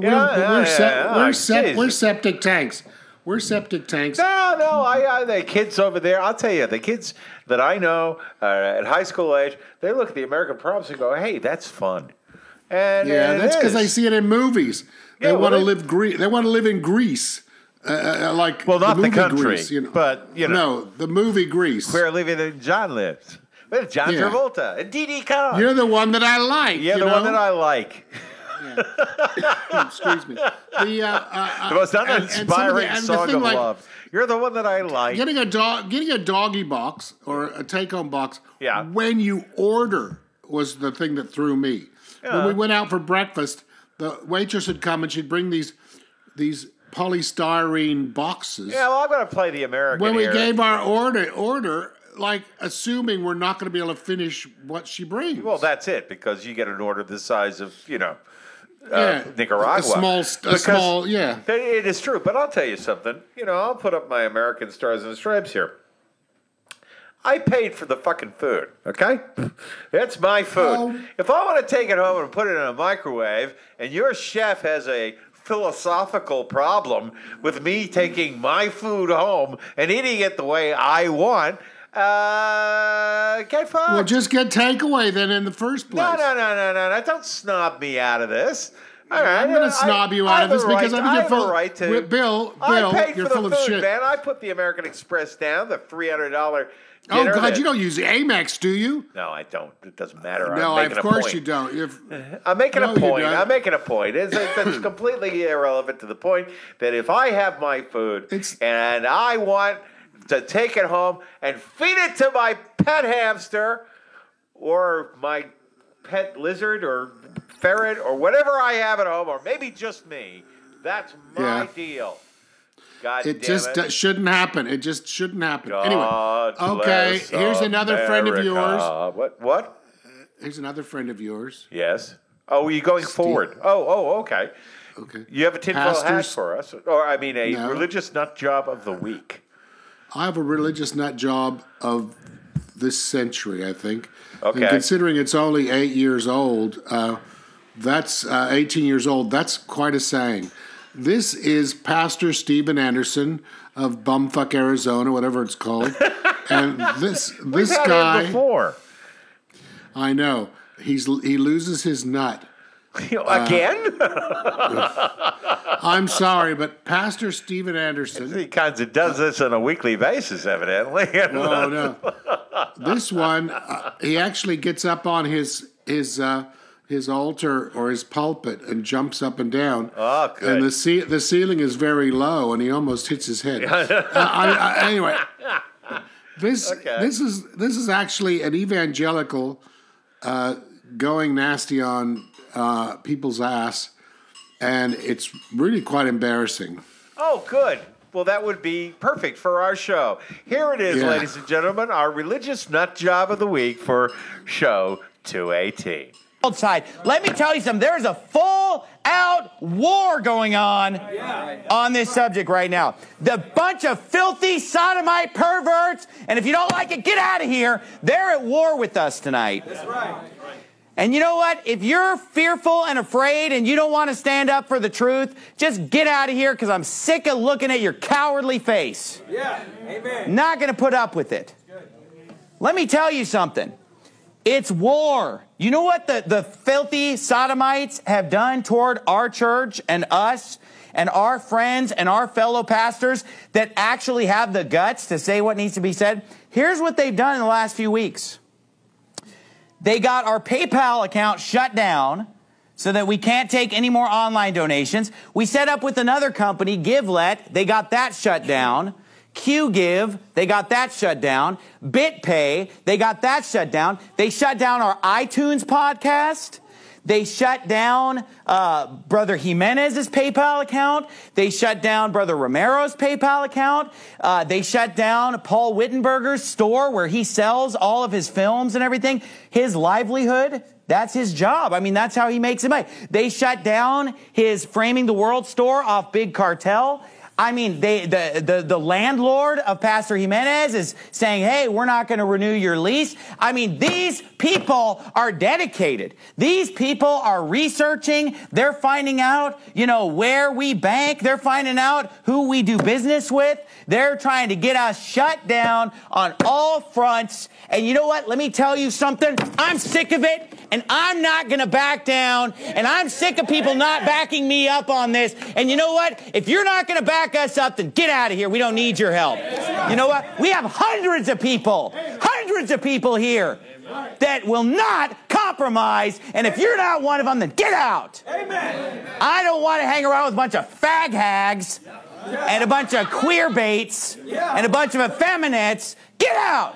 we're septic tanks. We're septic tanks. No, the kids over there, I'll tell you, the kids that I know at high school age, they look at the American proms and go, hey, that's fun. And that's because they see it in movies. They want to live They want to live in Greece, not the country, Greece, but No, the movie Greece, where John lives. With John Travolta and Didi Khan. You're the one that I like. You're the one that I like. Excuse me. The most uninspiring song of love. You're the one that I like. Getting a doggy box or a take-home box when you order was the thing that threw me. When we went out for breakfast, the waitress would come and she'd bring these polystyrene boxes. Yeah, well, I'm going to play the American When we here. gave our order, like assuming we're not going to be able to finish what she brings. Well, that's it, because you get an order the size of, Nicaragua. It is true, but I'll tell you something. I'll put up my American Stars and Stripes here. I paid for the fucking food, okay? It's my food. If I want to take it home and put it in a microwave, and your chef has a philosophical problem with me taking my food home and eating it the way I want, get fucked. Well, just get takeaway then in the first place. No. Don't snob me out of this. All right, I'm going to snob you out of this because I think you're full. Right to, Bill, I paid you're for full the of food, shit. man. I put the American Express down, the $300 Oh, dinner God, that- you don't use Amex, do you? No, I don't. It doesn't matter. No, I'm making of course a point. you don't. I'm making No, a you point. don't. I'm making a point. It's completely irrelevant to the point that if I have my food and I want to take it home and feed it to my pet hamster or my pet lizard or ferret or whatever I have at home, or maybe just me, that's my deal. God It damn just it. Shouldn't happen. It just shouldn't happen. God Anyway, okay, bless here's another friend of America. yours. What? Here's another friend of yours. Yes. Oh, you're going forward. Oh, okay. Okay. You have a tinfoil hat Pastors? for us, or I mean, a No. religious nut job of the week. I have a religious nut job of this century, I think. Okay. And considering it's only 8 years old, that's 18 years old. That's quite a saying. This is Pastor Steven Anderson of Bumfuck, Arizona, whatever it's called. And this We've had guy him before. I know. He loses his nut. Again? I'm sorry, but Pastor Steven Anderson. He kind of does this on a weekly basis, evidently. No. This one, he actually gets up on his altar or his pulpit and jumps up and down. Oh, good. And the ceiling is very low, and he almost hits his head. Anyway, this is actually an evangelical going nasty on people's ass, and it's really quite embarrassing. Oh, good. Well, that would be perfect for our show. Here it is, ladies and gentlemen, our religious nut job of the week for show 218. Side. Let me tell you something. There is a full-out war going on this subject right now. The bunch of filthy sodomite perverts, and if you don't like it, get out of here. They're at war with us tonight. That's right. And you know what? If you're fearful and afraid and you don't want to stand up for the truth, just get out of here because I'm sick of looking at your cowardly face. Yeah, amen. Not going to put up with it. Let me tell you something. It's war. You know what the filthy sodomites have done toward our church and us and our friends and our fellow pastors that actually have the guts to say what needs to be said? Here's what they've done in the last few weeks. They got our PayPal account shut down so that we can't take any more online donations. We set up with another company, GiveLet. They got that shut down. QGive, they got that shut down. BitPay, they got that shut down. They shut down our iTunes podcast. They shut down Brother Jimenez's PayPal account. They shut down Brother Romero's PayPal account. They shut down Paul Wittenberger's store where he sells all of his films and everything. His livelihood, that's his job. I mean, that's how he makes his money. They shut down his Framing the World store off Big Cartel. I mean, the landlord of Pastor Jimenez is saying, hey, we're not going to renew your lease. I mean, these people are dedicated. These people are researching. They're finding out, where we bank. They're finding out who we do business with. They're trying to get us shut down on all fronts. And you know what? Let me tell you something. I'm sick of it, and I'm not going to back down. And I'm sick of people not backing me up on this. And you know what? If you're not going to back us up, then get out of here. We don't need your help. You know what? We have hundreds of people here that will not compromise. And if you're not one of them, then get out. I don't want to hang around with a bunch of fag hags and a bunch of queer baits and a bunch of effeminates. Get out.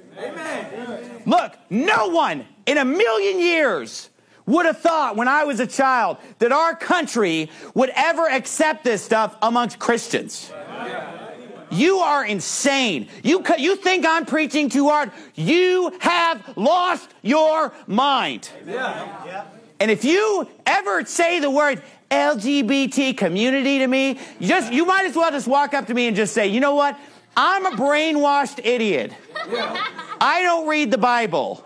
Look, no one in a million years would have thought when I was a child that our country would ever accept this stuff amongst Christians. You are insane. You think I'm preaching too hard? You have lost your mind. And if you ever say the word LGBT community to me, you might as well just walk up to me and just say, you know what? I'm a brainwashed idiot. I don't read the Bible.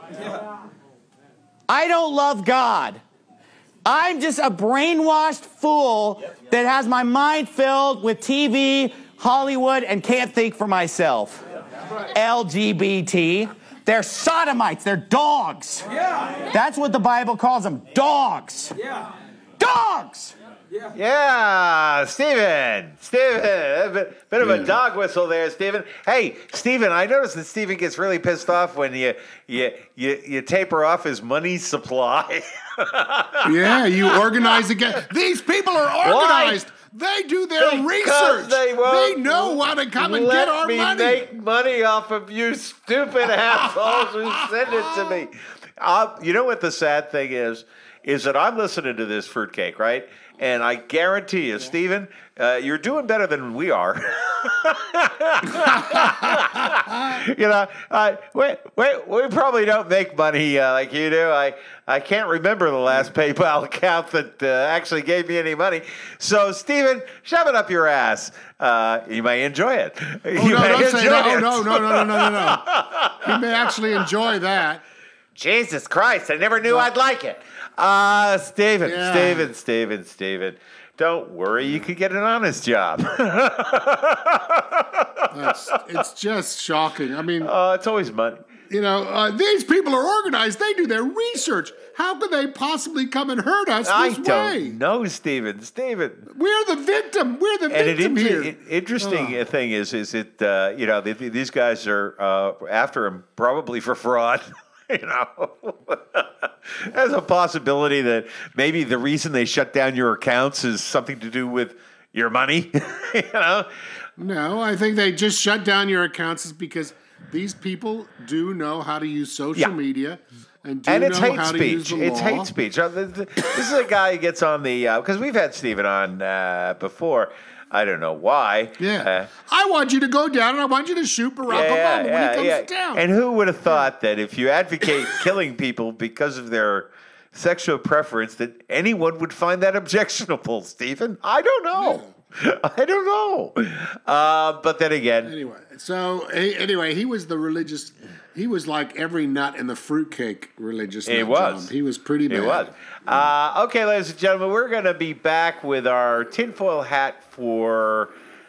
I don't love God. I'm just a brainwashed fool that has my mind filled with TV, Hollywood, and can't think for myself. LGBT. They're sodomites. They're dogs. That's what the Bible calls them. Dogs. Dogs! Yeah, Stephen, a bit of a dog whistle there, Stephen. Hey, Stephen, I noticed that Stephen gets really pissed off when you taper off his money supply. Yeah, you organize again. These people are organized. Why? They do their research. They know how to come and get our money. Let me make money off of you stupid assholes who send it to me. You know what the sad thing is that I'm listening to this fruitcake, right? And I guarantee you, Stephen, you're doing better than we are. We probably don't make money like you do. I can't remember the last PayPal account that actually gave me any money. So, Stephen, shove it up your ass. You may enjoy it. No. You may actually enjoy that. Jesus Christ, I never knew I'd like it. Stephen. Don't worry, you could get an honest job. It's just shocking. I mean, it's always money. These people are organized. They do their research. How could they possibly come and hurt us this way? I don't know, Stephen. We're the victim. We're the victim here. Interesting thing is that these guys are after him probably for fraud. There's a possibility that maybe the reason they shut down your accounts is something to do with your money. No, I think they just shut down your accounts is because these people do know how to use social media and it's know hate how to speech. use the law. It's hate speech. This is a guy who gets on the because we've had Stephen on before. I don't know why. Yeah. I want you to go down and I want you to shoot Barack Obama when he comes down. And who would have thought that if you advocate killing people because of their sexual preference, that anyone would find that objectionable, Stephen? I don't know. Yeah. I don't know. But then again. Anyway, he was the religious. He was like every nut in the fruitcake religious. He was. He was pretty bad. He was. Okay, ladies and gentlemen, we're going to be back with our tinfoil hat for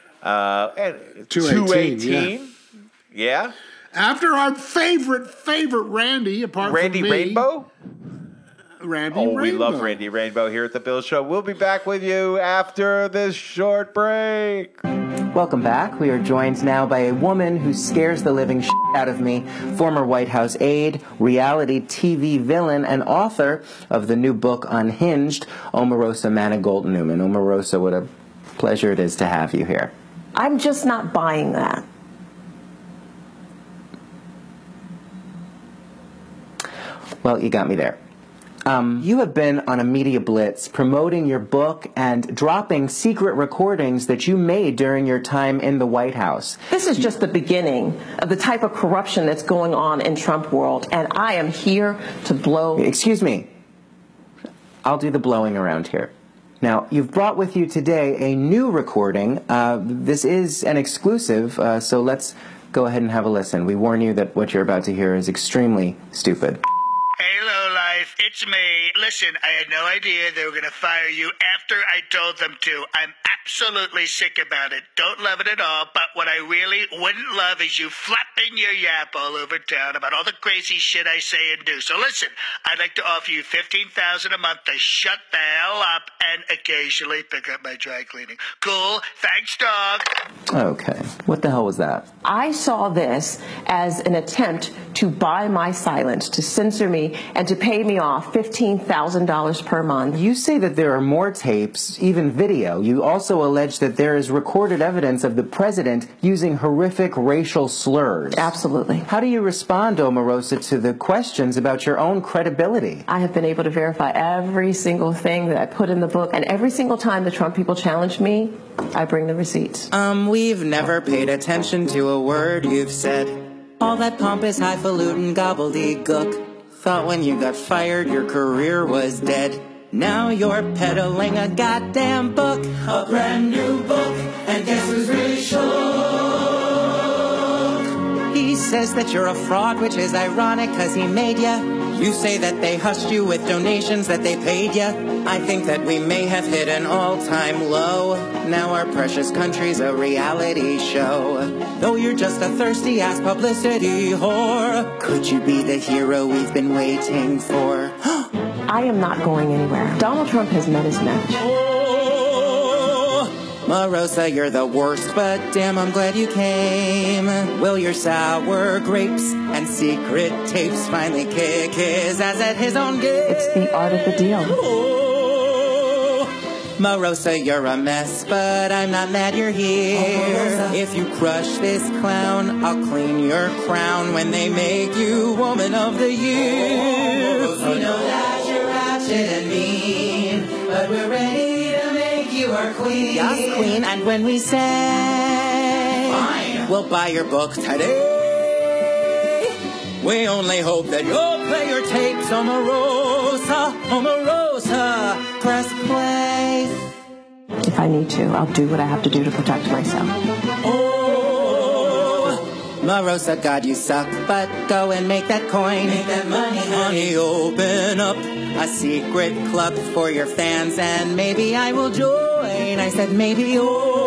218. Yeah. After our favorite Randy, apart Randy from me. Rainbow? Randy Rainbow. We love Randy Rainbow here at The Bill Show. We'll be back with you after this short break. Welcome back. We are joined now by a woman who scares the living shit out of me, former White House aide, reality TV villain, and author of the new book Unhinged, Omarosa Manigault-Newman. Omarosa, what a pleasure it is to have you here. I'm just not buying that. Well, you got me there. You have been on a media blitz promoting your book and dropping secret recordings that you made during your time in the White House. This is just the beginning of the type of corruption that's going on in Trump world, and I am here to blow. Excuse me. I'll do the blowing around here. Now, you've brought with you today a new recording. This is an exclusive, so let's go ahead and have a listen. We warn you that what you're about to hear is extremely stupid. Hey, lowlife, it's me. Listen, I had no idea they were going to fire you after I told them to. I'm absolutely sick about it. Don't love it at all, but what I really wouldn't love is you flapping your yap all over town about all the crazy shit I say and do. So listen, I'd like to offer you $15,000 a month to shut the hell up and occasionally pick up my dry cleaning. Cool? Thanks, dog. Okay. What the hell was that? I saw this as an attempt to buy my silence, to censor me, and to pay me off $15,000 per month. You say that there are more tapes, even video. You also allege that there is recorded evidence of the president using horrific racial slurs. Absolutely. How do you respond, Omarosa, to the questions about your own credibility? I have been able to verify every single thing that I put in the book, and every single time the Trump people challenge me, I bring the receipts. We've never paid attention to a word you've said. All that pompous, highfalutin gobbledygook. Thought when you got fired your career was dead. Now you're peddling a goddamn book, a brand new book, and guess who's really shook? He says that you're a fraud, which is ironic cause he made ya. You say that they hushed you with donations that they paid ya. I think that we may have hit an all-time low. Now our precious country's a reality show. Though you're just a thirsty-ass publicity whore, could you be the hero we've been waiting for? I am not going anywhere. Donald Trump has met his match. Marosa, you're the worst, but damn, I'm glad you came. Will your sour grapes and secret tapes finally kick his ass at his own game? It's the art of the deal. Marosa, you're a mess, but I'm not mad you're here. If you crush this clown, I'll clean your crown when they make you Woman of the Year. We know that you're ratchet and mean, but we're ready to make you our queen. Yes, queen, and when we say, fine, we'll buy your book today. We only hope that you'll play your tapes, Omarosa, Omarosa, press play. If I need to, I'll do what I have to do to protect myself. Oh, Marosa, God, you suck, but go and make that coin. Make that money, honey. Open up a secret club for your fans, and maybe I will join. I said maybe,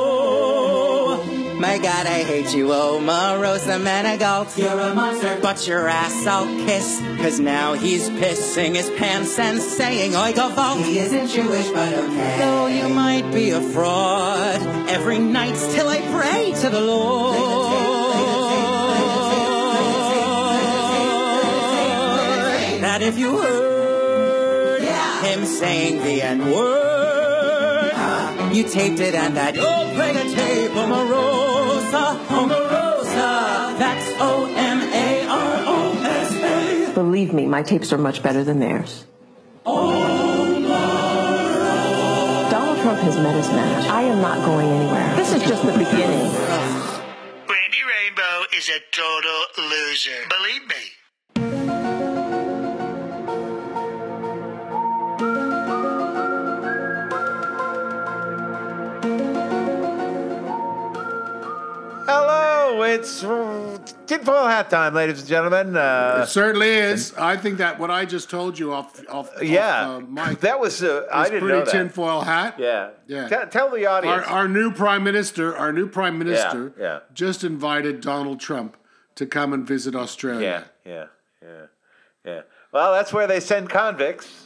my God, I hate you, oh, Marosa Manigault. You're a monster, but your ass I'll kiss, cause now he's pissing his pants and saying, Oi, go vote. He isn't Jewish, but okay. Though you might be a fraud, every night till I pray to the Lord. That if you heard him saying the N-word, you taped it and that you'll play the tape, Omarosa, Omarosa, that's O-M-A-R-O-S-A. Believe me, my tapes are much better than theirs. Donald Trump has met his match. I am not going anywhere. This is just the beginning. Brandy Rainbow is a total loser. Believe me. Hello, it's tinfoil hat time, ladies and gentlemen. It certainly is. I think that what I just told you off Mike. That was I didn't know that. Tinfoil hat. Yeah. Yeah. Tell the audience. Our new prime minister, just invited Donald Trump to come and visit Australia. Yeah. Well, that's where they send convicts.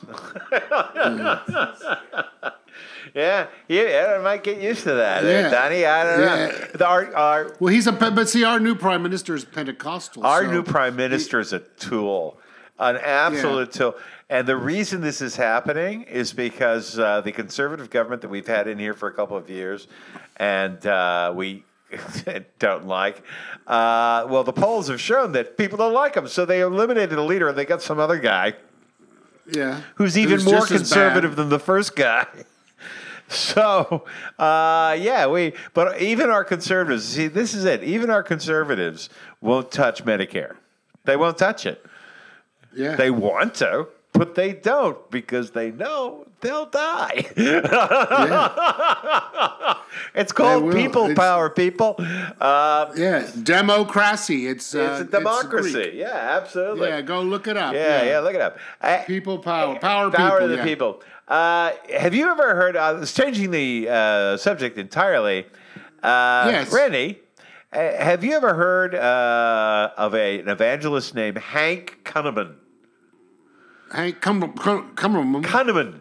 Yeah, I might get used to that, Donnie. I don't know. Well, our new prime minister is Pentecostal. Our new prime minister is a tool, an absolute tool. And the reason this is happening is because the conservative government that we've had in here for a couple of years, and we don't like. Well, the polls have shown that people don't like him, so they eliminated a leader and they got some other guy. Yeah, who's even more conservative than the first guy. So, but even our conservatives, see, this is it. Even our conservatives won't touch Medicare. They won't touch it. Yeah. They want to, but they don't because they know they'll die. It's called people power, people. Democracy. It's a democracy. Yeah, absolutely. Yeah, go look it up. Yeah, look it up. People power. Power of the people. Have you ever heard, it's changing the subject entirely. Yes. Randy, have you ever heard of an evangelist named Hank Kunneman? Hank Kunneman.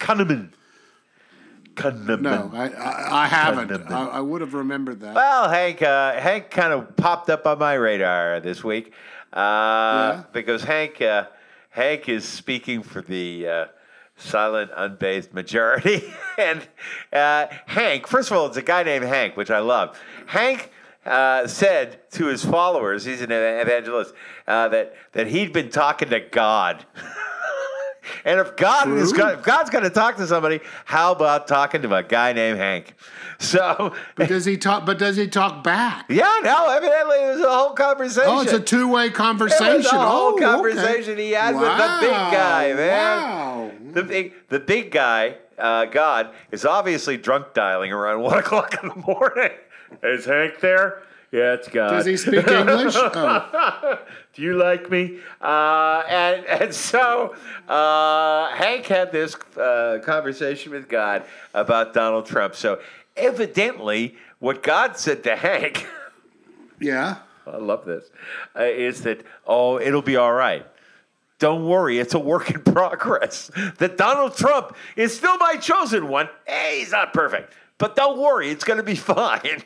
No, I haven't. I would have remembered that. Well, Hank kind of popped up on my radar this week because Hank is speaking for the silent, unbathed majority. And Hank, first of all, it's a guy named Hank, which I love. Hank said to his followers, he's an evangelist, that he'd been talking to God. And if God's going to talk to somebody, how about talking to a guy named Hank? So, does he talk back? Yeah, no, evidently it was a whole conversation. Oh, it's a two-way conversation. It was a whole conversation he had with the big guy, man. Wow. The big guy, God, is obviously drunk dialing around 1 o'clock in the morning. Is Hank there? Yeah, it's God. Does he speak English? Oh. Do you like me? And so Hank had this conversation with God about Donald Trump. So evidently, what God said to Hank, I love this, is that, it'll be all right. don't worry, it's a work in progress. That Donald Trump is still my chosen one. Hey, he's not perfect, but don't worry, it's going to be fine.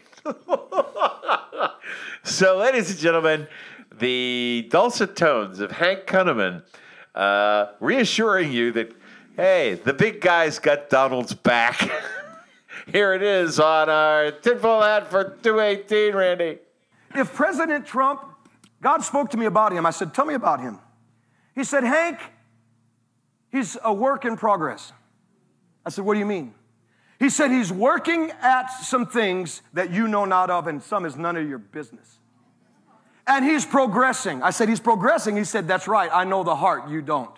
So, ladies and gentlemen, the dulcet tones of Hank Kunneman reassuring you that, hey, the big guy's got Donald's back. Here it is on our tinfoil hat for 218, Randy. If President Trump, God spoke to me about him. I said, tell me about him. He said, Hank, he's a work in progress. I said, what do you mean? He said, he's working at some things that you know not of, and some is none of your business. And he's progressing. I said, he's progressing. He said, that's right. I know the heart. You don't.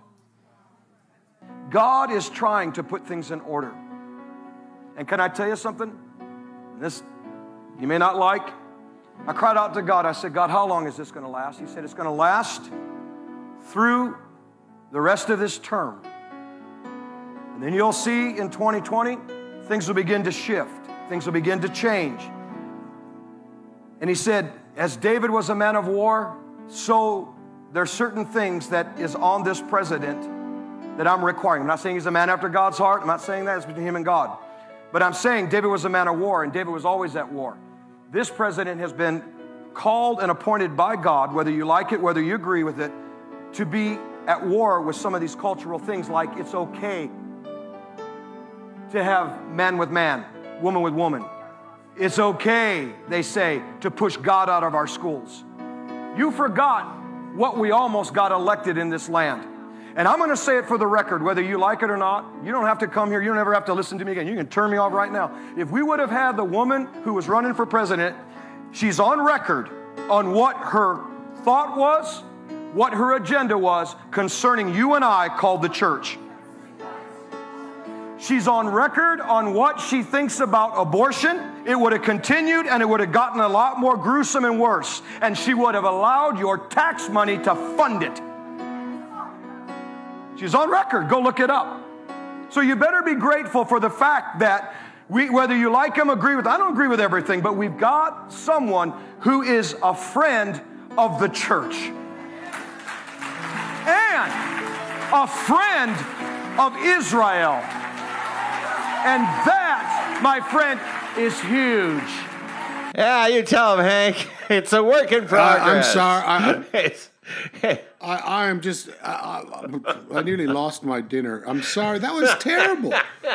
God is trying to put things in order. And can I tell you something? This you may not like. I cried out to God. I said, God, how long is this going to last? He said, it's going to last through the rest of this term. And then you'll see in 2020, things will begin to shift. Things will begin to change. And he said, as David was a man of war, so there are certain things that is on this president that I'm requiring. I'm not saying he's a man after God's heart. I'm not saying that. It's between him and God. But I'm saying David was a man of war, and David was always at war. This president has been called and appointed by God, whether you like it, whether you agree with it, to be at war with some of these cultural things, like it's okay to have man with man, woman with woman. It's okay, they say, to push God out of our schools. You forgot what we almost got elected in this land. And I'm going to say it for the record, whether you like it or not. You don't have to come here. You don't ever have to listen to me again. You can turn me off right now. If we would have had the woman who was running for president, she's on record on what her thought was, what her agenda was concerning you and I called the church. She's on record on what she thinks about abortion. It would have continued, and it would have gotten a lot more gruesome and worse. And she would have allowed your tax money to fund it. She's on record. Go look it up. So you better be grateful for the fact that whether you like him, agree with, I don't agree with everything, but we've got someone who is a friend of the church. And a friend of Israel. And that, my friend, is huge. Yeah, you tell him, Hank. It's a work in progress. I'm sorry. I am just, I nearly lost my dinner. I'm sorry. That was terrible.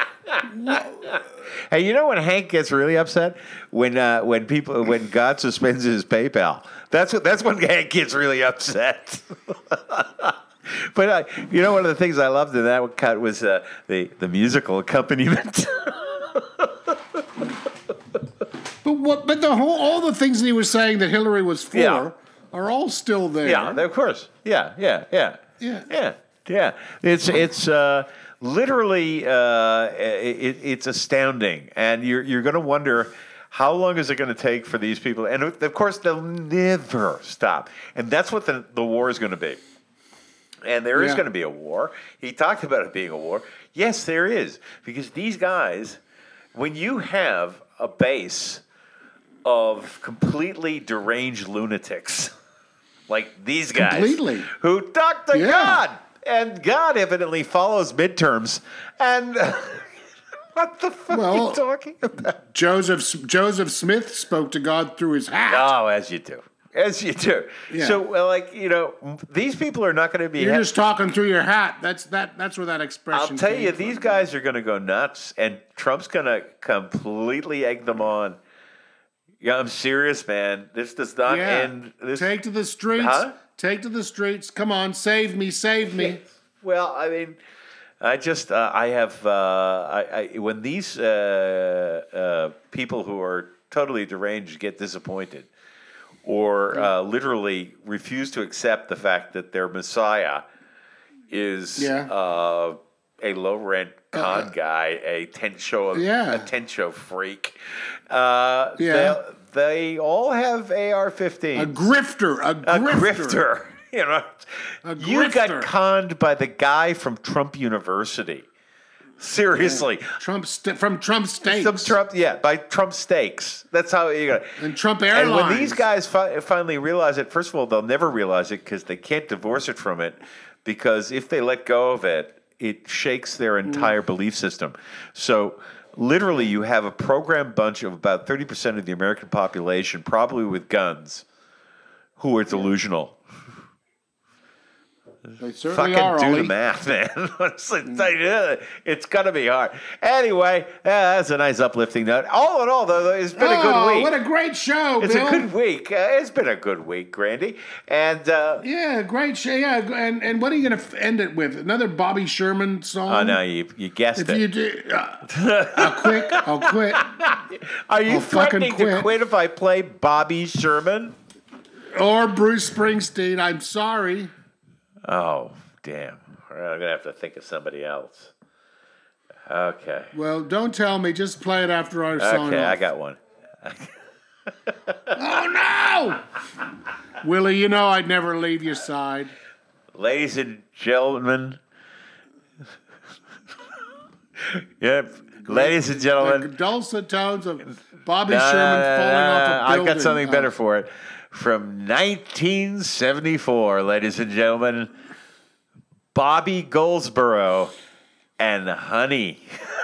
Hey, you know when Hank gets really upset? When God suspends his PayPal. That's when Hank gets really upset. But you know, one of the things I loved in that cut was the musical accompaniment. But all the things that he was saying that Hillary was for are all still there. Yeah, of course. Yeah. It's literally it's astounding, and you're going to wonder how long is it going to take for these people, and of course they'll never stop, and that's what the war is going to be. And there is going to be a war. He talked about it being a war. Yes, there is. Because these guys, when you have a base of completely deranged lunatics, like these guys, who talk to God, and God evidently follows midterms, and what the fuck are you talking about? Joseph Smith spoke to God through his hat. Oh, as you do. As you do. Yeah. So, these people are not going to be... You're just talking through your hat. That's where that expression I'll tell you, these guys are going to go nuts, and Trump's going to completely egg them on. Yeah, I'm serious, man. This does not end... Take to the streets. Huh? Take to the streets. Come on, save me, save me. Well, I mean... when these people who are totally deranged get disappointed, or literally refuse to accept the fact that their Messiah is a low-rent con guy, a tent show freak. They all have AR-15s. A grifter. You got conned by the guy from Trump University. Seriously, from Trump Steaks. By Trump Steaks. That's how you got it. And Trump Airlines. And when these guys finally realize it, first of all, they'll never realize it because they can't divorce it from it. because if they let go of it, it shakes their entire belief system. So literally you have a programmed bunch of about 30% of the American population, probably with guns, who are delusional. They certainly Fucking are, do Ollie. the math, man. It's going to be hard. Anyway, that's a nice uplifting note. All in all, though, it's been a good week. What a great show, It's Bill. a good week. It's been a good week, Grandy. And yeah, great show. Yeah, and what are you going to end it with? Another Bobby Sherman song? oh no, you guessed If it. you do, I'll quit. Are you I'll fucking threatening to quit if I play Bobby Sherman? Or Bruce Springsteen. I'm sorry. Oh, damn. All right, I'm going to have to think of somebody else. Okay. Well, don't tell me. Just play it after our song. Okay, I got one. Oh, no! Willie, you know I'd never leave your side. Ladies and gentlemen. Yep. Ladies and The gentlemen. dulcet tones of Bobby Sherman falling off a building. I've got something better for it. From 1974, ladies and gentlemen, Bobby Goldsboro and Honey.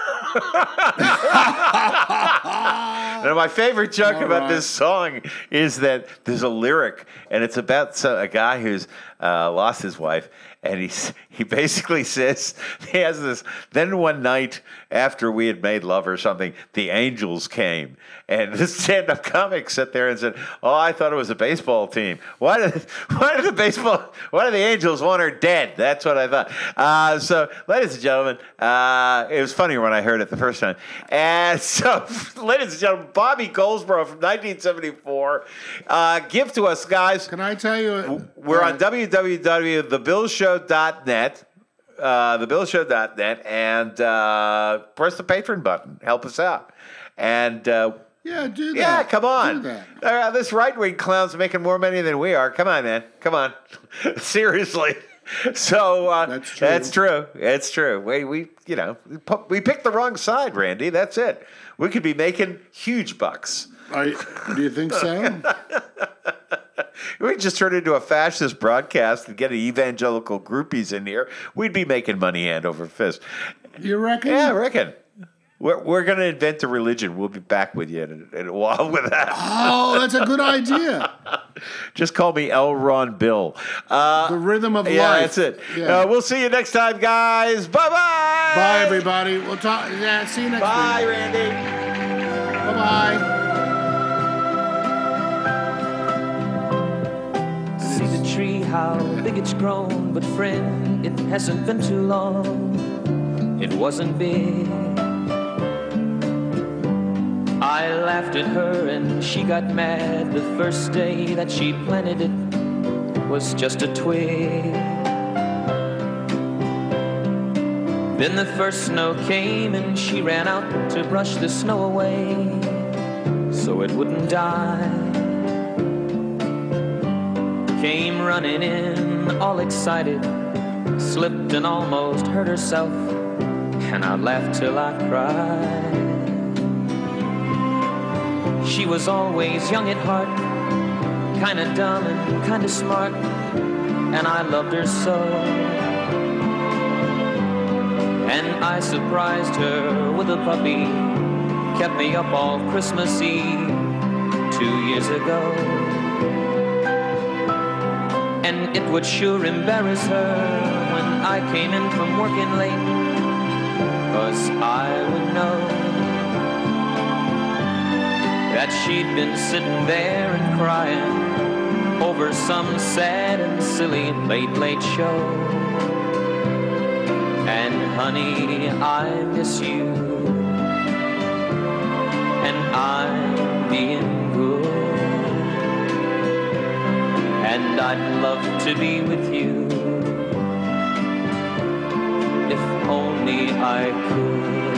Now, my favorite joke about this song is that there's a lyric, and it's about a guy who's lost his wife, and he basically says, he has this, then one night after we had made love or something, the angels came. And this stand-up comic sat there and said, oh, I thought it was a baseball team. Why do the Angels want her dead? That's what I thought. So, ladies and gentlemen, it was funnier when I heard it the first time. And so, ladies and gentlemen, Bobby Goldsboro from 1974. Give to us, guys. Can I tell you? We're on www.thebillshow.net. Thebillshow.net, and press the patron button. Help us out. And yeah, do that. Yeah, come on. Do that. This right-wing clown's making more money than we are. Come on, man. Come on. Seriously. So that's true. It's true. We picked the wrong side, Randy. That's it. We could be making huge bucks. Do you think so? We just turned into a fascist broadcast and get evangelical groupies in here. We'd be making money hand over fist. You reckon? Yeah, I reckon. We're going to invent a religion. We'll be back with you in a while with that. Oh, that's a good idea. Just call me L. Ron Bill. The rhythm of life. Yeah, that's it. Yeah. We'll see you next time, guys. Bye-bye. Bye, everybody. We'll talk. Yeah, see you next week. Bye, Randy. Bye-bye. See the tree, how big it's grown, but friend, it hasn't been too long. It wasn't big. I laughed at her and she got mad. The first day that she planted it was just a twig. Then the first snow came and she ran out to brush the snow away so it wouldn't die. Came running in all excited, slipped and almost hurt herself, and I laughed till I cried. She was always young at heart, kinda dumb and kinda smart, and I loved her so. And I surprised her with a puppy, kept me up all Christmas Eve 2 years ago. And it would sure embarrass her when I came in from working late, 'cause I would know that she'd been sitting there and crying over some sad and silly late show. And honey, I miss you, and I'm being good, and I'd love to be with you if only I could.